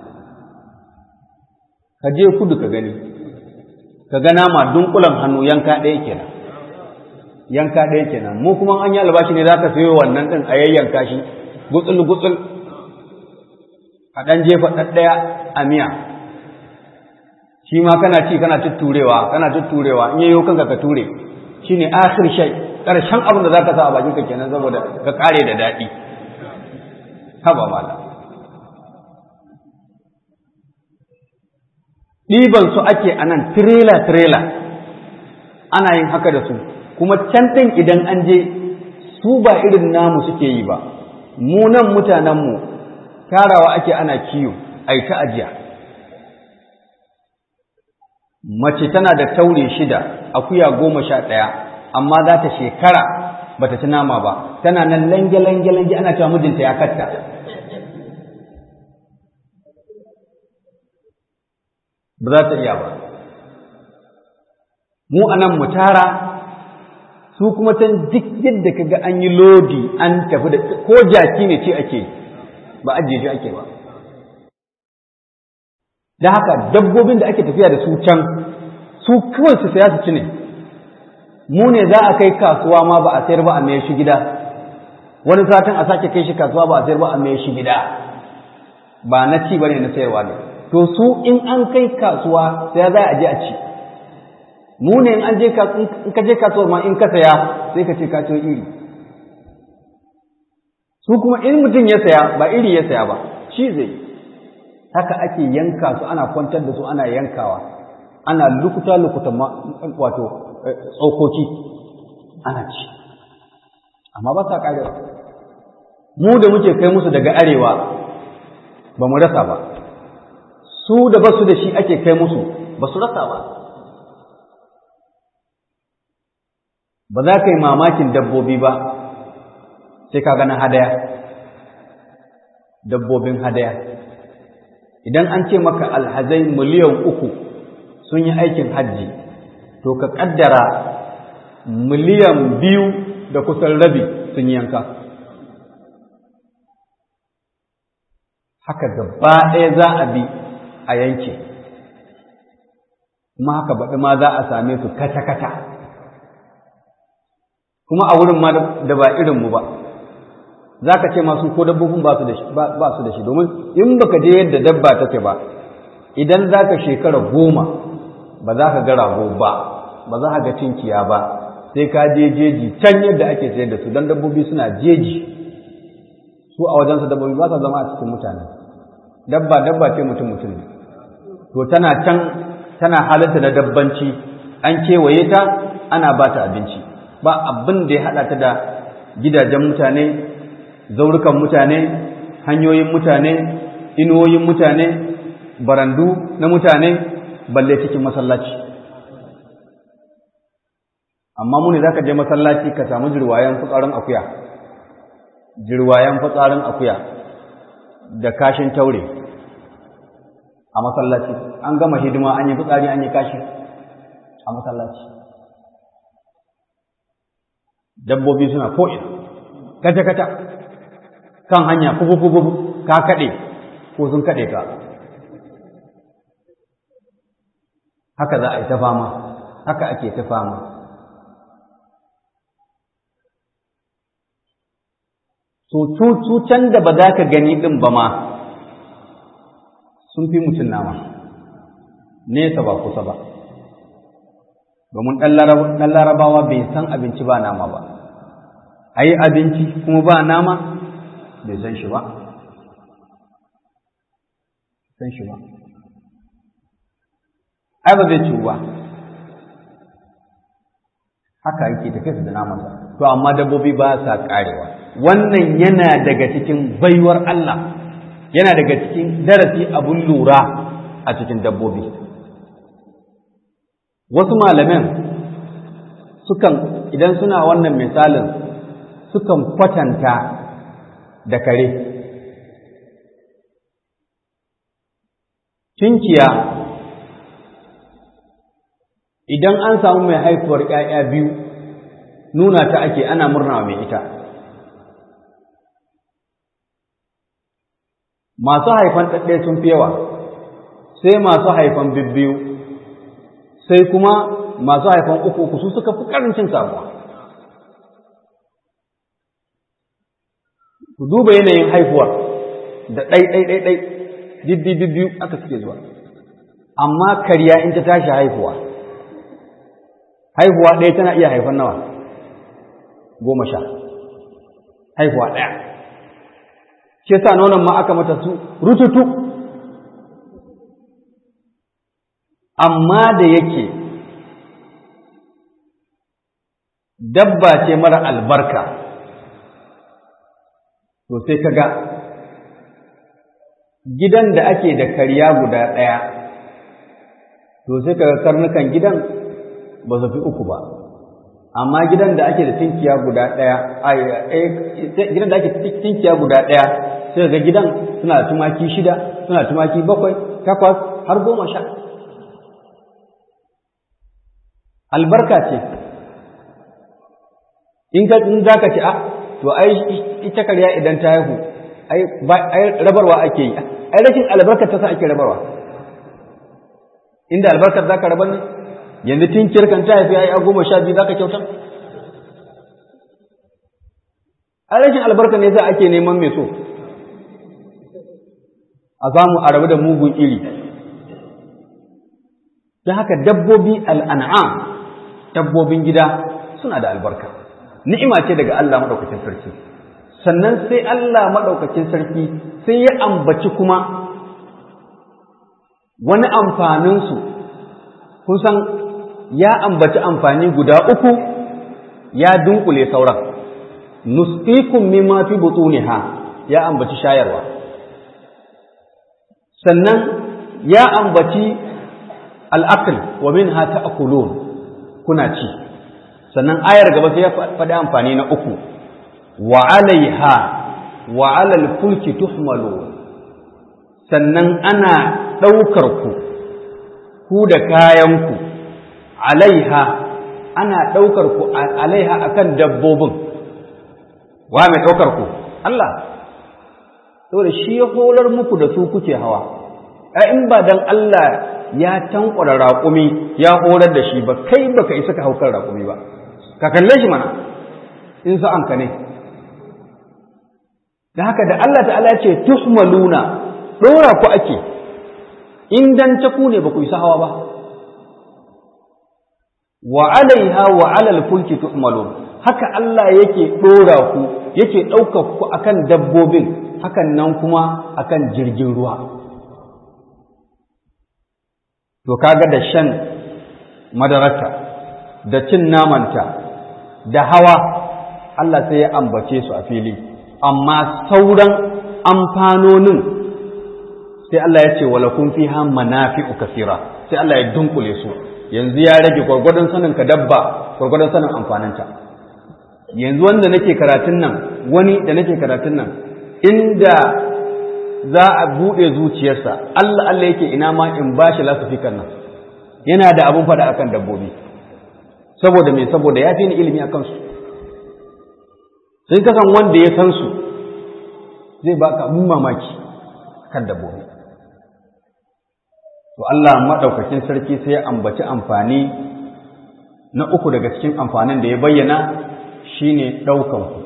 S1: Ka je kudu ka gani, ka ga nama dunkulan hannu yanka ɗaya kenan, yanka ɗaya kenan. Mu kuma an yi albashi ne za ka sayo wannan ɗin a yayyanka shi gutsul-gutsul, a ɗan jefa ɗaɗɗaya a miya. Shi ma kana ci kana tutturewa, in yayo kanka ka ture, shi ne akhir shay. Ƙarshen abin da za ka sa a bakinka kenan saboda ka ƙare da daɗi. Haba mala. Ɗiban su ake a nan tirela-tirela, ana yin haka da su, kuma can ɗin idan an je su ba irin namu suke yi ba. Mu nan mutanenmu tarawa ake ana kiyo, ai ta ajiya. Mace tana da taure 6, akuya 11, amma za ta shekara ba ta ci nama ba, tana nan lange-lange ana cewa mijinta ya katta. Ba za ta iya ba. Mu a nan mu tara, su kuma can duk yadda ka ga an yi lodi an tafi da ko jaki ne ce ake, ba ajiye shi ake ba. Da haka dabbobin da ake tafiya da su can, su kawai su saya su ci ne. Mu ne za a kai kasuwa ma ba a sayar ba a mai shi gida, wani satin a sake kai shi kasuwa ba a sayar ba a mai shi gida, ba na ci ba ne na sayarwa ne. To su in an kai kasuwa sai za a je a ci. Mu ne in ka je kasuwar ma in ka saya sai ka ce ka ciyo iri. Su kuma in mutum ya saya ba iri ya saya ba, shi zai. Haka ake yanka su, ana kwantar da su, ana yankawa, ana lukuta wato tsokoki ana ci, amma ba sa ƙarewa. Mu da muke kai musu daga arewa ba mu rasa ba, su da ba su da shi ake kai musu ba su rasa ba. Ba za ka yi mamakin dabbobi ba sai ka gana hadaya, dabbobin hadaya. Idan an ce maka alhazai miliyan 3 sun yi aikin hajji, to ka kaddara miliyan 2 da kusan rabi sun yanka. Haka gaba ɗaya za a bi a yanke, kuma haka baɗi ma za a same su kata-kata, kuma a wurin ma da ba irinmu ba. Za ka ce masu ko dabbobin ba su da shi, domin in baka je yadda dabba take ba, idan za ka shekara 10 ba za ka ga rago ba, ba za a ga tinkiya ba sai ka je jeji can yadda ake sayar da su don dabbobi suna jeji su a wajensu dabbobi ba sa zama a cikin mutane dabba ce mutum ne to tana can tana halatta na dabbanci an kewaye ta ana ba ta abinci ba abin da ya haɗa ta da gidajen mutane zaurukan mutane hanyoyin mutane inuwoyin mutane barandu na mutane balle cikin masallaci amma muni za ka je masallaci ka samu jirwayen fitsarin akuya da kashin taure a masallaci an gama hidima an yi fitsari an yi kashi a masallaci dabbobi suna ko'ina kata-kata kan hanya kubu-kubu ka kaɗe ko sun kaɗe ka haka za a yi ta fama haka ake ta fama so cutan da ba za ka gani ɗin ba ma sun fi mutum nama nesa ba kusa ba domin ɗan larabawa bai san abinci ba nama ba a yi abinci kuma ba nama bai san shi ba ai ba zai ciwu ba haka yake tafiya da namansa to amma dabbobi ba sa karewa wannan yana daga cikin baiwar Allah yana daga cikin darasi abun lura a cikin dabbobi wasu malaman idan suna wannan misalin sukan kwatanta da kare tinkiya idan an samu mai haifuwar ‘ya'ya biyu nuna ta ake ana murna mai ita masu haifan ɗaɗɗaya sun fi yawa sai masu haifan bibbiyu sai kuma masu haifan uku su suka fi ƙarancin samuwa ku duba yanayin haifuwar da ɗai bibbiyu aka suke zuwa amma kariya in ta tashi haifuwa ɗaya tana iya haifan nawa 10 haihuwa ɗaya shi sa nonon ma aka mata su rututu amma da yake dabba ce mara albarka to sai kaga gidan da ake da kariya guda ɗaya to sai kaga karnukan gidan ba su fi 3 ba amma gidan da ake da tinkiya guda ɗaya gidan da ake tinkiya guda ɗaya sai ga gidan suna da tumaki 6 suna da tumaki 7 8 har 10 albarka ce in za ka ci to ai ita karya idan ta haihu ai rabarwa ake yi ai rashin albarkar ta sa ake rabarwa inda albarkar za ka rabar ne yanzu tinkiyar kan ta haifi ai 12 za ka kyauta ai rashin albarka ne za ake neman mai so a samu a rabu da mugun iri don haka dabbobi al'an'am dabbobin gida suna da albarka ni'ima ce daga Allah maɗaukacin sarki sannan sai Allah maɗaukacin sarki sai ya ambaci kuma wani amfaninsu kun san ya ambaci amfani guda 3 ya dunkule sauran nusqikum mimma fi butuniha ya ambaci shayarwa sannan ya ambaci al'aql wa minha ta'kulun kuna ci sannan ayar gaba sai ya faɗi amfani na 3 wa 'alayha wa 'alal fulki tuhmalu sannan ana ɗaukar ku da kayanku 'alayha ana ɗaukar ku 'alayha akan dabbobin wa mai ɗaukar ku Allah saboda shi ya horar muku da su kuke hawa in ba dan Allah ya tankwara raƙumi ya horar da shi ba kai baka isa ka haukar raƙumi ba ka kalle shi mana in sa'an ka ne da haka da Allah ta'ala ya ce tuhmaluna ɗora ku ake in dan ta ku ne ba ku isa hawa ba wa alaiha wa alal fulki tuhmalun, haka Allah yake ɗora ku, yake ɗaukar ku akan dabbobin, hakan nan kuma akan jirgin ruwa. To kaga da shan madararta, da cin namanta, da hawa, Allah sai ya ambace su a fili, amma sauran amfanonin sai Allah ya ce walakun fiha manafi'u kaseera, sai Allah ya dunkule su. Yanzu ya rage gwargwadon sanin ka dabba, gwargwadon sanin amfaninta. Yanzu wanda nake karatun nan, wani da nake karatun nan, inda za a buɗe zuciyarsa, Allah yake ina ma in bashi lasifikan nan, yana da abun faɗa akan dabbobi. Saboda me? Saboda ya fi ni ilimi akan su. Sai ka san wanda ya san su zai baka abun mamaki kan dabbobi. To Allah madaukakin sarki sai ya ambaci amfani na uku daga cikin amfanin da ya bayyana shine daukan ku.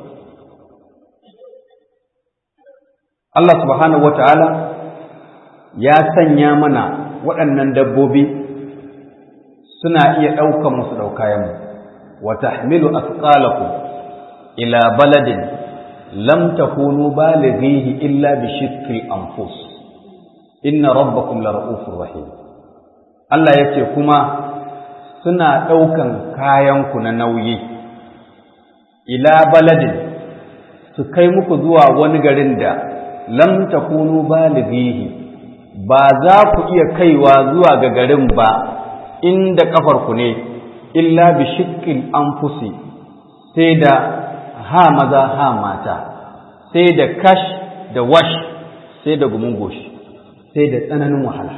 S1: Allah subhanahu wataala ya sanya mana waɗannan dabbobi suna iya daukan musu daukayen mu. Wa tahmilu athqalakum ila baladin lam takunu balighihi illa bi shiqqil anfus inna rabbakum lara'ufur rahim. Allah yace kuma suna daukan kayanku na nauyi ila baladin, su kai muku zuwa wani garin da lam takunu balighihi, ba za ku iya kaiwa zuwa ga garin ba inda kafarku ne, illa bi shiqqil anfusi, sai da ha maza ha mata, sai da kash da wash, sai da gumin goshi, sai da tsananin wahala.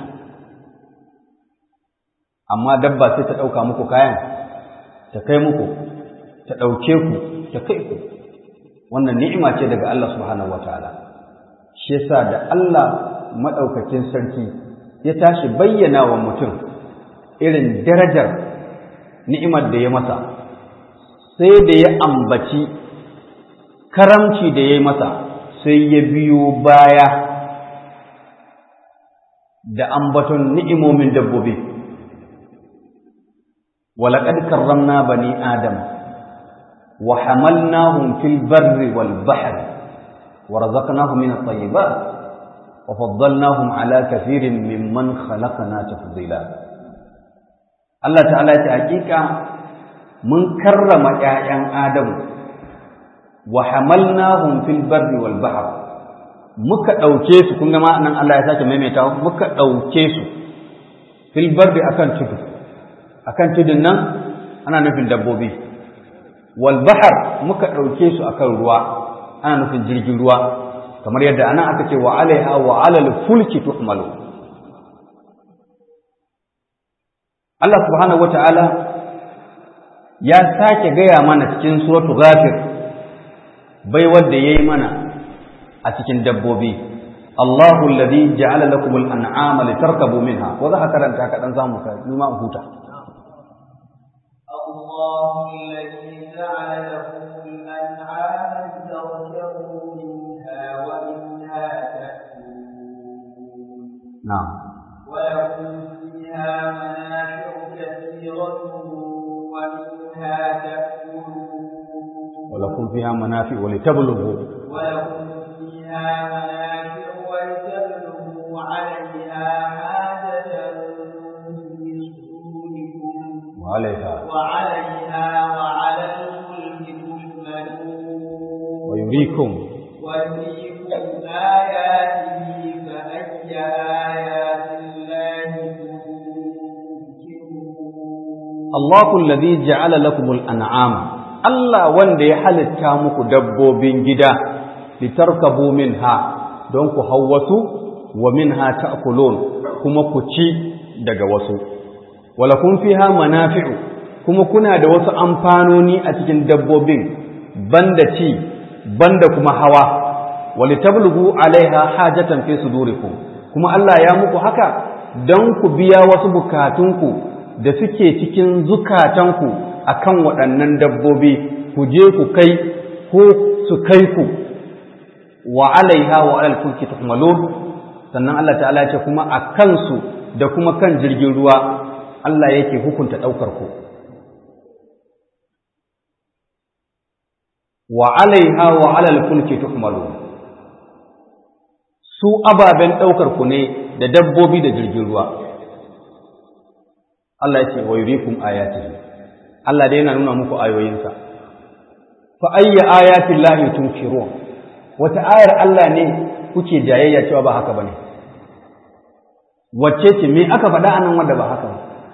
S1: Amma dabba sai ta ɗauka muku kayan, ta kai muku, ta ɗauke ku, ta kai ku. Wannan ni'ima ce daga Allah subhanahu wataala. Shi yasa da Allah maɗaukakin sarki ya tashi bayyana wa mutum irin darajar ni'imar da ya masa, sai da ya ambaci karamci da ya yi masa, sai ya biyo baya da ambaton ni'imomin dabbobi. Walaƙad karramna bani Adam wa hamalnahum fil barri wal bahri wa razaqnahum min at-tayyibat wa faddalnahum ala kathirin mimman khalaqna tafdila. Allah ta'ala ya ce hakika mun karrama ƴaƴan Adam wa hamalnahum fil barri wal bahri, muka ɗauke su, kun ga nan Allah ya sake maimaita, muka ɗauke su fil barri akan tudun nan ana nufin dabbobi, wal bahar muka ɗauke su akan ruwa ana nufin jirgin ruwa, kamar yadda anan aka ce wa alaiha wa alal fulki tuhmalu. Allah subhanahu wata'ala ya sake gaya mana cikin suratul ghafir bai wanda yayi mana a cikin dabbobi. Allahu alladhi ja'ala lakum al-an'ama litarkabu minha. Wa za ka karanta ka dan zamu ka ni ma huta.
S2: Allahu alladhi ja'ala lakum al-an'ama litarkabu minha wa minha ta'kulun.
S1: Na'am.
S2: Wa lakum fiha manafi'u kathiratun wa minha ta'kulun.
S1: Wa lakum fiha manafi'u wa litablughu.
S2: ولكم فيها منافع ولتبلغوا عليها حاجة في صدوركم
S1: وعليها
S2: وعلى الفلك تحملون
S1: ويريكم
S2: آياته فأي آيات الله تنكرون.
S1: الله الذي جعل لكم الأنعام، الله wanda ya halitta muku dabbobin gida, litarkabu minha, don ku hau wasu, wa minha ta'kulun, kuma ku ci daga wasu, walakum fiha manafi'u, kuma kuna da wasu amfanoni a cikin dabbobin, banda ci banda kuma hawa, walitablugu alaiha hajatan fi sudurikum, kuma Allah ya muku haka don ku biya wasu bukatunku da suke cikin zukatanku akan waɗannan dabbobi, ku je ku kai ko su kai ku. Wa alaiha wa alal fulki tuhmalun, sannan Allah ta'ala ce kuma a kansu da kuma kan jirgin ruwa Allah yake hukunta ɗaukar ku. wa alaiha wa alal fulki tuhmalu su ababen daukar ku ne da dabbobi da jirgin ruwa Allah ya ce wa yurikum ayatihi Allah dai yana nuna muku ayoyinsa fa ayya ayati llahi tunkirun wata ayar Allah ne kuke jayayya cewa ba haka bane wacce ce me aka faɗa anan wanda ba haka ba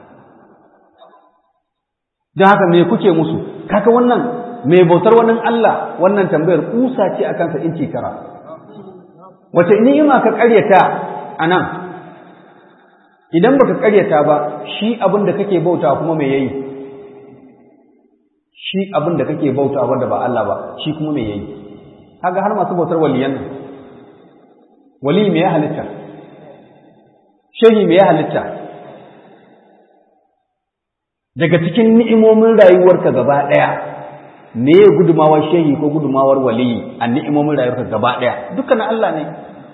S1: don haka me kuke musu kaka wannan mai bautar wannan Allah wannan tambayar kusa ce akan sa inci kara wace ni'ima ka ƙaryata anan idan baka ƙaryata ba shi abin da kake bauta kuma me yayi shi abin da kake bauta wanda ba Allah ba shi kuma me yayi kaga har masu bautar waliyan wali me ya halitta shehi me ya halitta daga cikin ni'imomin rayuwarka gaba daya me ya gudumawar shehi ko gudumawar wali a ni'imomin rayuwarka gaba daya dukkan Allah ne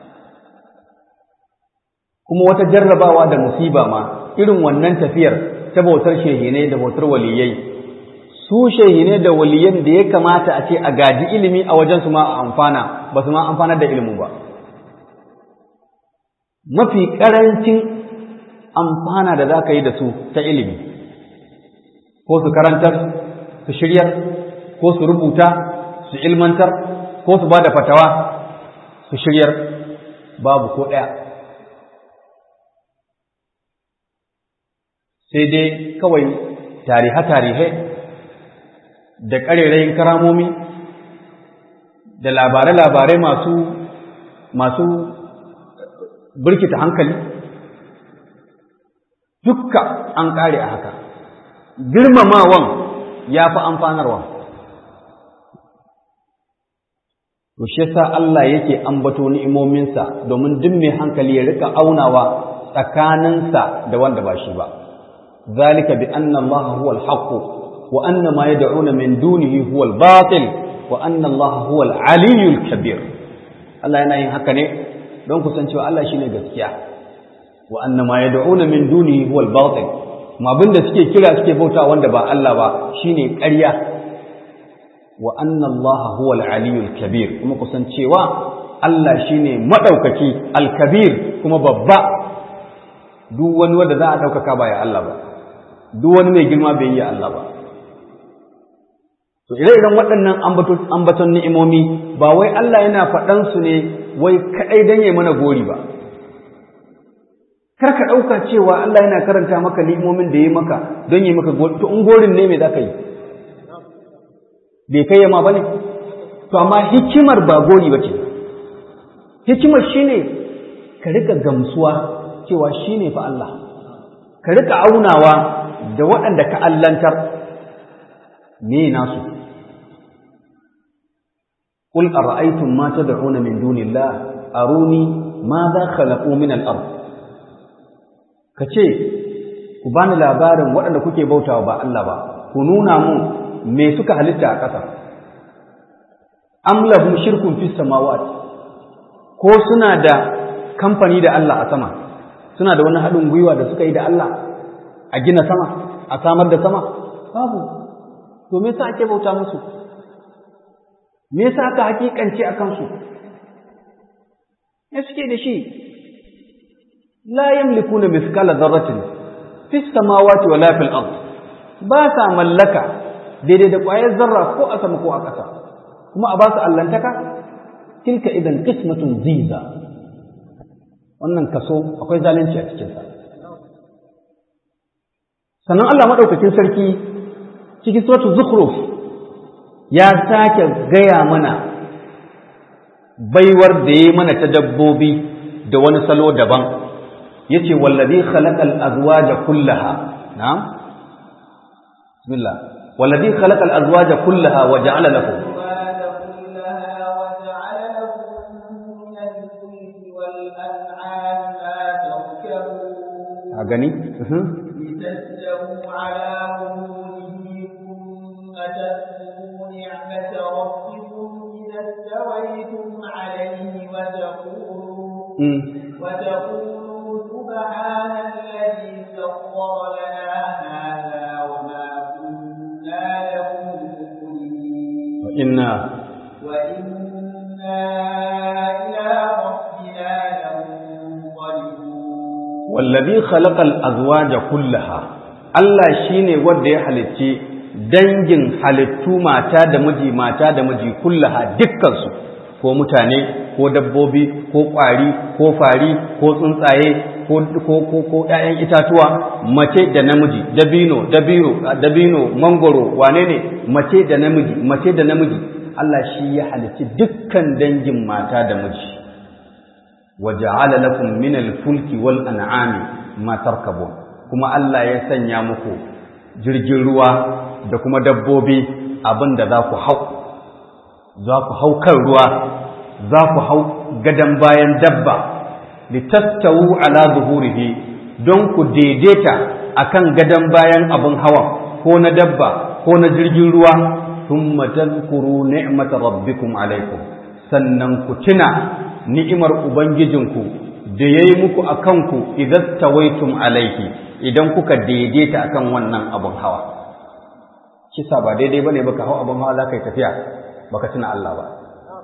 S1: kuma wata jarrabawa da musiba ma irin wannan tafiyar ta bautar shehi ne da bautar waliyai su shehi ne da waliyan da ya kamata a ce a gaji ilimi a wajen su ma a amfana ba su ma amfanar da ilimin ba mafi karancin amfana da za ka yi da su ta ilimi ko su karantar su shiryar ko su rubuta su ilmantar ko su ba da fatawa su shiryar babu ko ɗaya sai dai kawai tarihe-tarihe da ƙarerayin karamomi da labarai-labarai masu birkita hankali dukka an ƙare a haka girmamawan ya fi amfanarwa to shi yasa Allah yake ambato ni'imominsa domin duk mai hankali ya rika aunawa tsakaninsa da wanda ba shi ba zalika bi anna Allah huwa al-haqq wa anna ma yad'una min dunihi huwa al-batil wa anna Allah huwa al-aliyyul kabir Allah yana yin haka ne don kusancewa Allah shine gaskiya wa anna ma yad'una min dunihi huwa al-batil ma abinda suke kira suke bauta wanda ba Allah ba shine ƙarya wa anna Allah huwa al-aliyyul kabir kuma kusancewa Allah shine madaukaki al-kabir kuma babba duk wani wanda za a daukaka ba ya Allah ba duk wani mai girma bai yi Allah ba to ire-iren waɗannan ambaton ni'imomi ba wai Allah yana faɗan su ne wai kadai dan yayi mana gori ba kar ka dauka cewa Allah yana karanta maka ni'imomin da yayi maka don yayi maka gori to in gorin ne me zaka yi bai kai ma bane to amma hikimar ba gori bace hikimar shine ka rika gamsuwa cewa shine fa Allah ka rika aunawa da waɗanda ka allantar me nasu qul ara'aytum ma tad'una min dunillah aruni madha khalaqu min al-ard kace ku bani labarin waɗanda kuke bautawa ba Allah ba ku nuna mun me suka halitta a ƙasa am lahum shirkun fis samawati ko suna da kamfani da Allah a sama suna da wani haɗin gwiwa da suka yi da Allah a gina sama a samar da sama babu to me yasa ake bauta musu me yasa aka hakikance akan su me suke da shi la yamlikuna mithqala dharratin fis samawati wala fil ard ba sa mallaka daidai da ƙwayar zarra ko a sama ko a ƙasa kuma a ba su allantaka tilka idan qismatun ziza wannan kaso akwai zalunci a cikinsa sannan Allah madaukakin sarki cikin suratul zukhruf ya sake gaya mana baiwar da yayi mana ta dabbobi da wani salo daban yace wallazi khalaqal azwaja kullaha na'am bismillah wallazi khalaqal azwaja kullaha wa ja'ala lakum gani
S2: لتستووا على ظهوره ثم تذكروا نعمة ربكم إذا استويتم عليه وتقولوا سبحان الذي سخر لنا هذا وما كنا له مقرنين
S1: inna
S2: إلى ربنا لمنقلبون
S1: wallazi khalaqal azwaja kullaha Allah shine wanda ya halicci dangin halittu mata da miji kullaha dukkan su ko mutane ko dabbobi ko ƙwari ko fari ko tsuntsaye ko ƴaƴan itatuwa mace da namiji dabino mangoro wane ne mace da namiji Allah shi ya halicci dukkan dangin mata da miji waja'ala lakum min al-fulki wal an'ami ma tarkabun kuma Allah ya sanya muku jirgin ruwa da kuma dabbobi abinda za ku hau kan ruwa za ku hau gadan bayan dabba litastawu ala zuhurihi don ku daidaita akan gadan bayan abin hawa ko na dabba ko na jirgin ruwa thumma tadhkuru ni'mata rabbikum alaykum sannan ku tuna ni'imar ubangijinku da yayi muku akan ku idza tawaitum alayhi idan kuka daidaita akan wannan abin hawa kisa ba daidai bane baka hau abin hawa zaka yi tafiya baka tuna Allah ba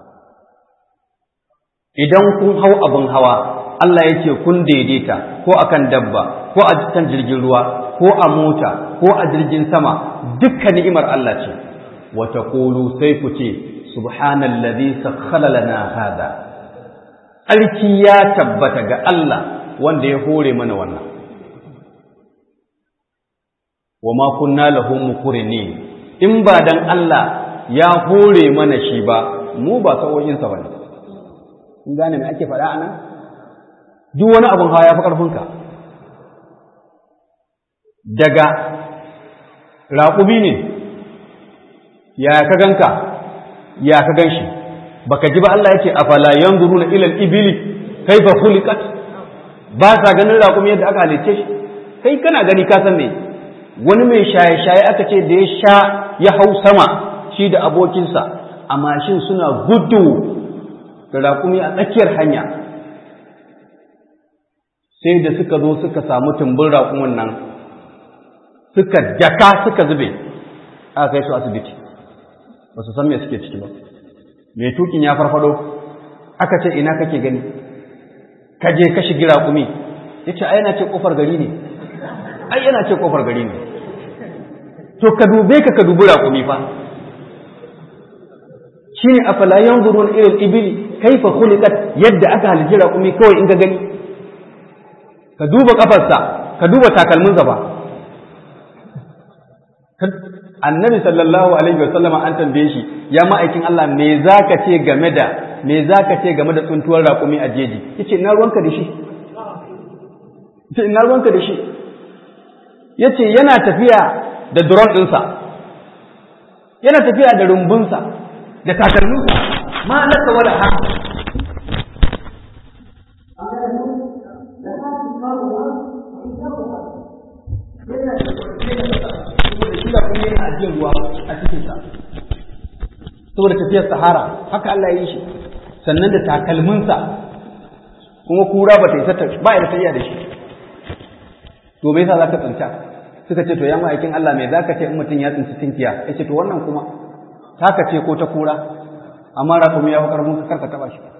S1: idan kun hau abin hawa Allah yake kun daidaita ko akan dabba ko a cikin jirgin ruwa ko a mota ko a jirgin sama dukkan ni'imar Allah ce wa taqulu sai ku ce subhanallazi sakhkhara lana hada alki ya tabbata ga Allah wanda ya hore mana wannan wa ma kunna lahu muqrinin in ba dan Allah ya hore mana shi ba mu ba sawoyin sa bane kun gane me ake faɗa anan duk wani abun hawa ya fi karfinka daga raƙumi ne ya ka ganka ya ka ganshi baka ji ba Allah yake afala yanzuruna ila al-ibili kayfa khuliqat ba sa ganin raƙumi yadda aka halicce shi kai kana gani ka san me wani mai shaye-shaye aka ce da ya sha ya hau sama shi da abokinsa a mashin suna gudu da raƙumi a tsakiyar hanya sai da suka zo suka samu tumbin raƙumin nan suka jaka suka zube aka kai su asibiti ba su san me suke ciki ba mai tukin ya farfado aka ce ina kake gani ka je ka shigi raƙumi ya ce ai yana ce ƙofar gari ne ai yana ce ƙofar gari ne to ka dube ka dubi raƙumi fa shi ne afala yanzurun ila al-ibili kaifa khuliqat yadda aka halice raƙumi kawai in ka gani ka duba kafarsa ka duba takalminsa ba annabi sallallahu alaihi wasallam an tambaye shi ya ma'aikin Allah me zaka ce game da tsuntuwar raƙumi a jeji yace ina ruwanka da shi yace yana tafiya da drone ɗinsa yana tafiya da rumbunsa da takalminsa ma laka wala ha ruwa a cikinsa saboda tafiyar sahara haka Allah ya yi shi sannan da takalminsa kuma kura ba ta isa ba ya iya da shi to me yasa zaka tsinta suka ce to ya ma'aikin Allah me zaka ce in mutum ya tsinci tinkiya yace to wannan kuma taka ce ko ta kura amma rafa mu ya fi karfin karka taba shi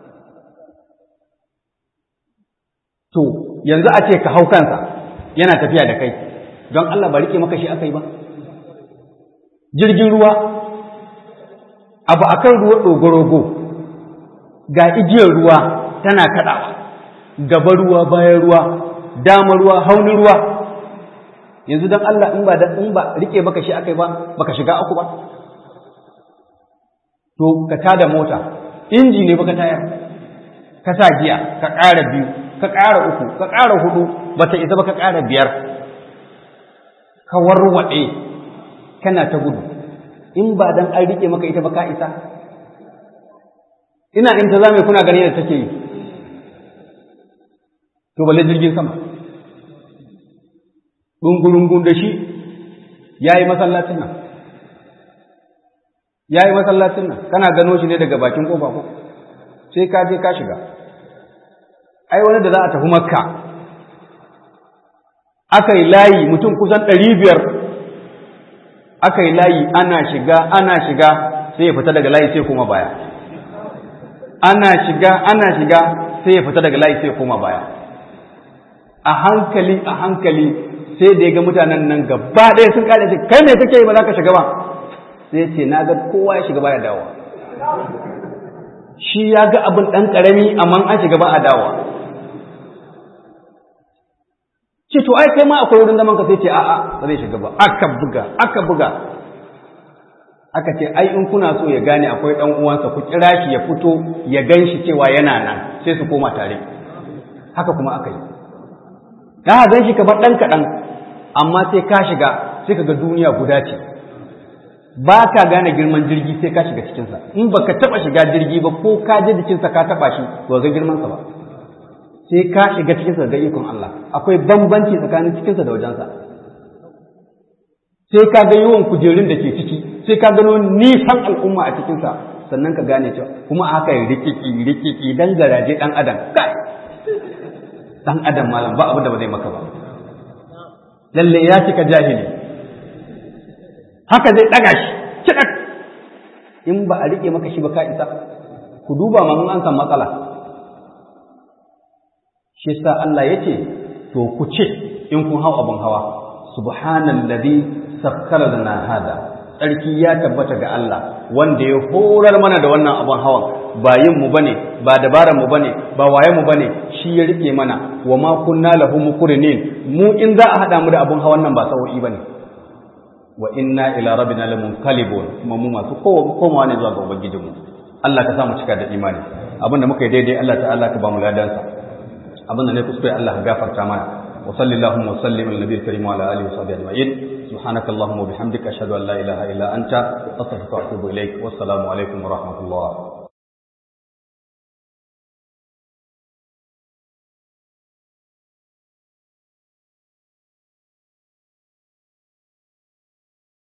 S1: to yanzu a ce ka hau kansa yana tafiya da kai don Allah ba rike maka shi akai ba jirgin ruwa abu akan ruwa dogorogo ga igiyar ruwa tana kadawa gaba ruwa bayan ruwa dama ruwa hauni ruwa yanzu dan Allah in ba rike maka shi akai ba baka shiga aku ba to ka tada mota inji ne baka tayar ka sa giya ka ƙara 2 ka ƙara 3 ka ƙara 4 bata isa ba ka ƙara 5 ka warwade kana ta gudu in ba dan an rike maka ita ba ka isa ina in ta zame kuna gani da take yi to balle jirgin sama dungurungun da shi yayi masallacin nan kana gano shi ne daga bakin kofa ko sai ka je ka shiga ai wani da za a tafi makka aka yi layi mutum kusan 500 aka yi layi ana shiga sai ya fita daga layi sai kuma baya, ana shiga sai ya fita daga layi sai kuma baya. A hankali sai da ya ga mutanen nan gaba ɗaya sun ƙare ce kai me kake yi ba za ka shiga ba, sai ce na ga kowa ya shiga baya dawo, shi ya ga abin ɗan ƙarami amma an shiga ba a dawo. Ce to ai kai ma akwai wurin zaman ka, sai ce a'a ba zai shiga ba. Aka buga aka ce ai in kuna so ya gane akwai ɗan uwansa ku kira shi ya fito ya gan shi cewa yana nan sai su koma tare. Haka kuma aka yi, da gan shi kamar ɗan kaɗan amma sai ka shiga sai ka ga duniya guda ce. Ba ka gane girman jirgi sai ka shiga cikinsa, in ba ka taɓa shiga jirgi ba ko ka je jikinsa ka taɓa shi ba ga girmansa ba, sai ka shiga cikinsa ga ikon Allah. Akwai bambanci tsakanin cikinsa da wajensa, sai ka ga yawan kujerun da ke ciki, sai ka gano nisan al'umma a cikinsa, sannan ka gane cewa kuma haka yi rikiki dan garaje ɗan adam. Kai ɗan adam malam ba abu da ba zai maka ba, lalle ya cika jahili. Haka zai ɗaga shi kiɗak, in ba a riƙe maka shi ba ka isa. Ku duba ma an san matsala. Shi sa Allah ya ce to ku ce in kun hau abin hawa, subhanallazi sakkara lana hada, tsarki ya tabbata ga Allah wanda ya horar mana da wannan abin hawan, ba yin mu bane, ba dabaran mu bane, ba waye mu bane, shi ya rike mana. Wa ma kunna lahu muqrinin, mu in za a hada mu da abin hawan nan ba sawo'i bane. Wa inna ila rabbina lamunqalibun, kuma mu masu komawa ne zuwa ga ubangijinmu. Allah ka sa mu cika da imani. Abinda muka yi daidai Allah ta'ala ka ba mu ladansa, abinda ne kuskure Allah ka gafarta mana. Wa sallallahu wa sallim ala nabiyil karim wa ala alihi wa sahbihi ajma'in. Subhanakallahumma wa bihamdika ashhadu an la ilaha illa anta astaghfiruka wa atubu ilaik. Wassalamu alaikum wa rahmatullah.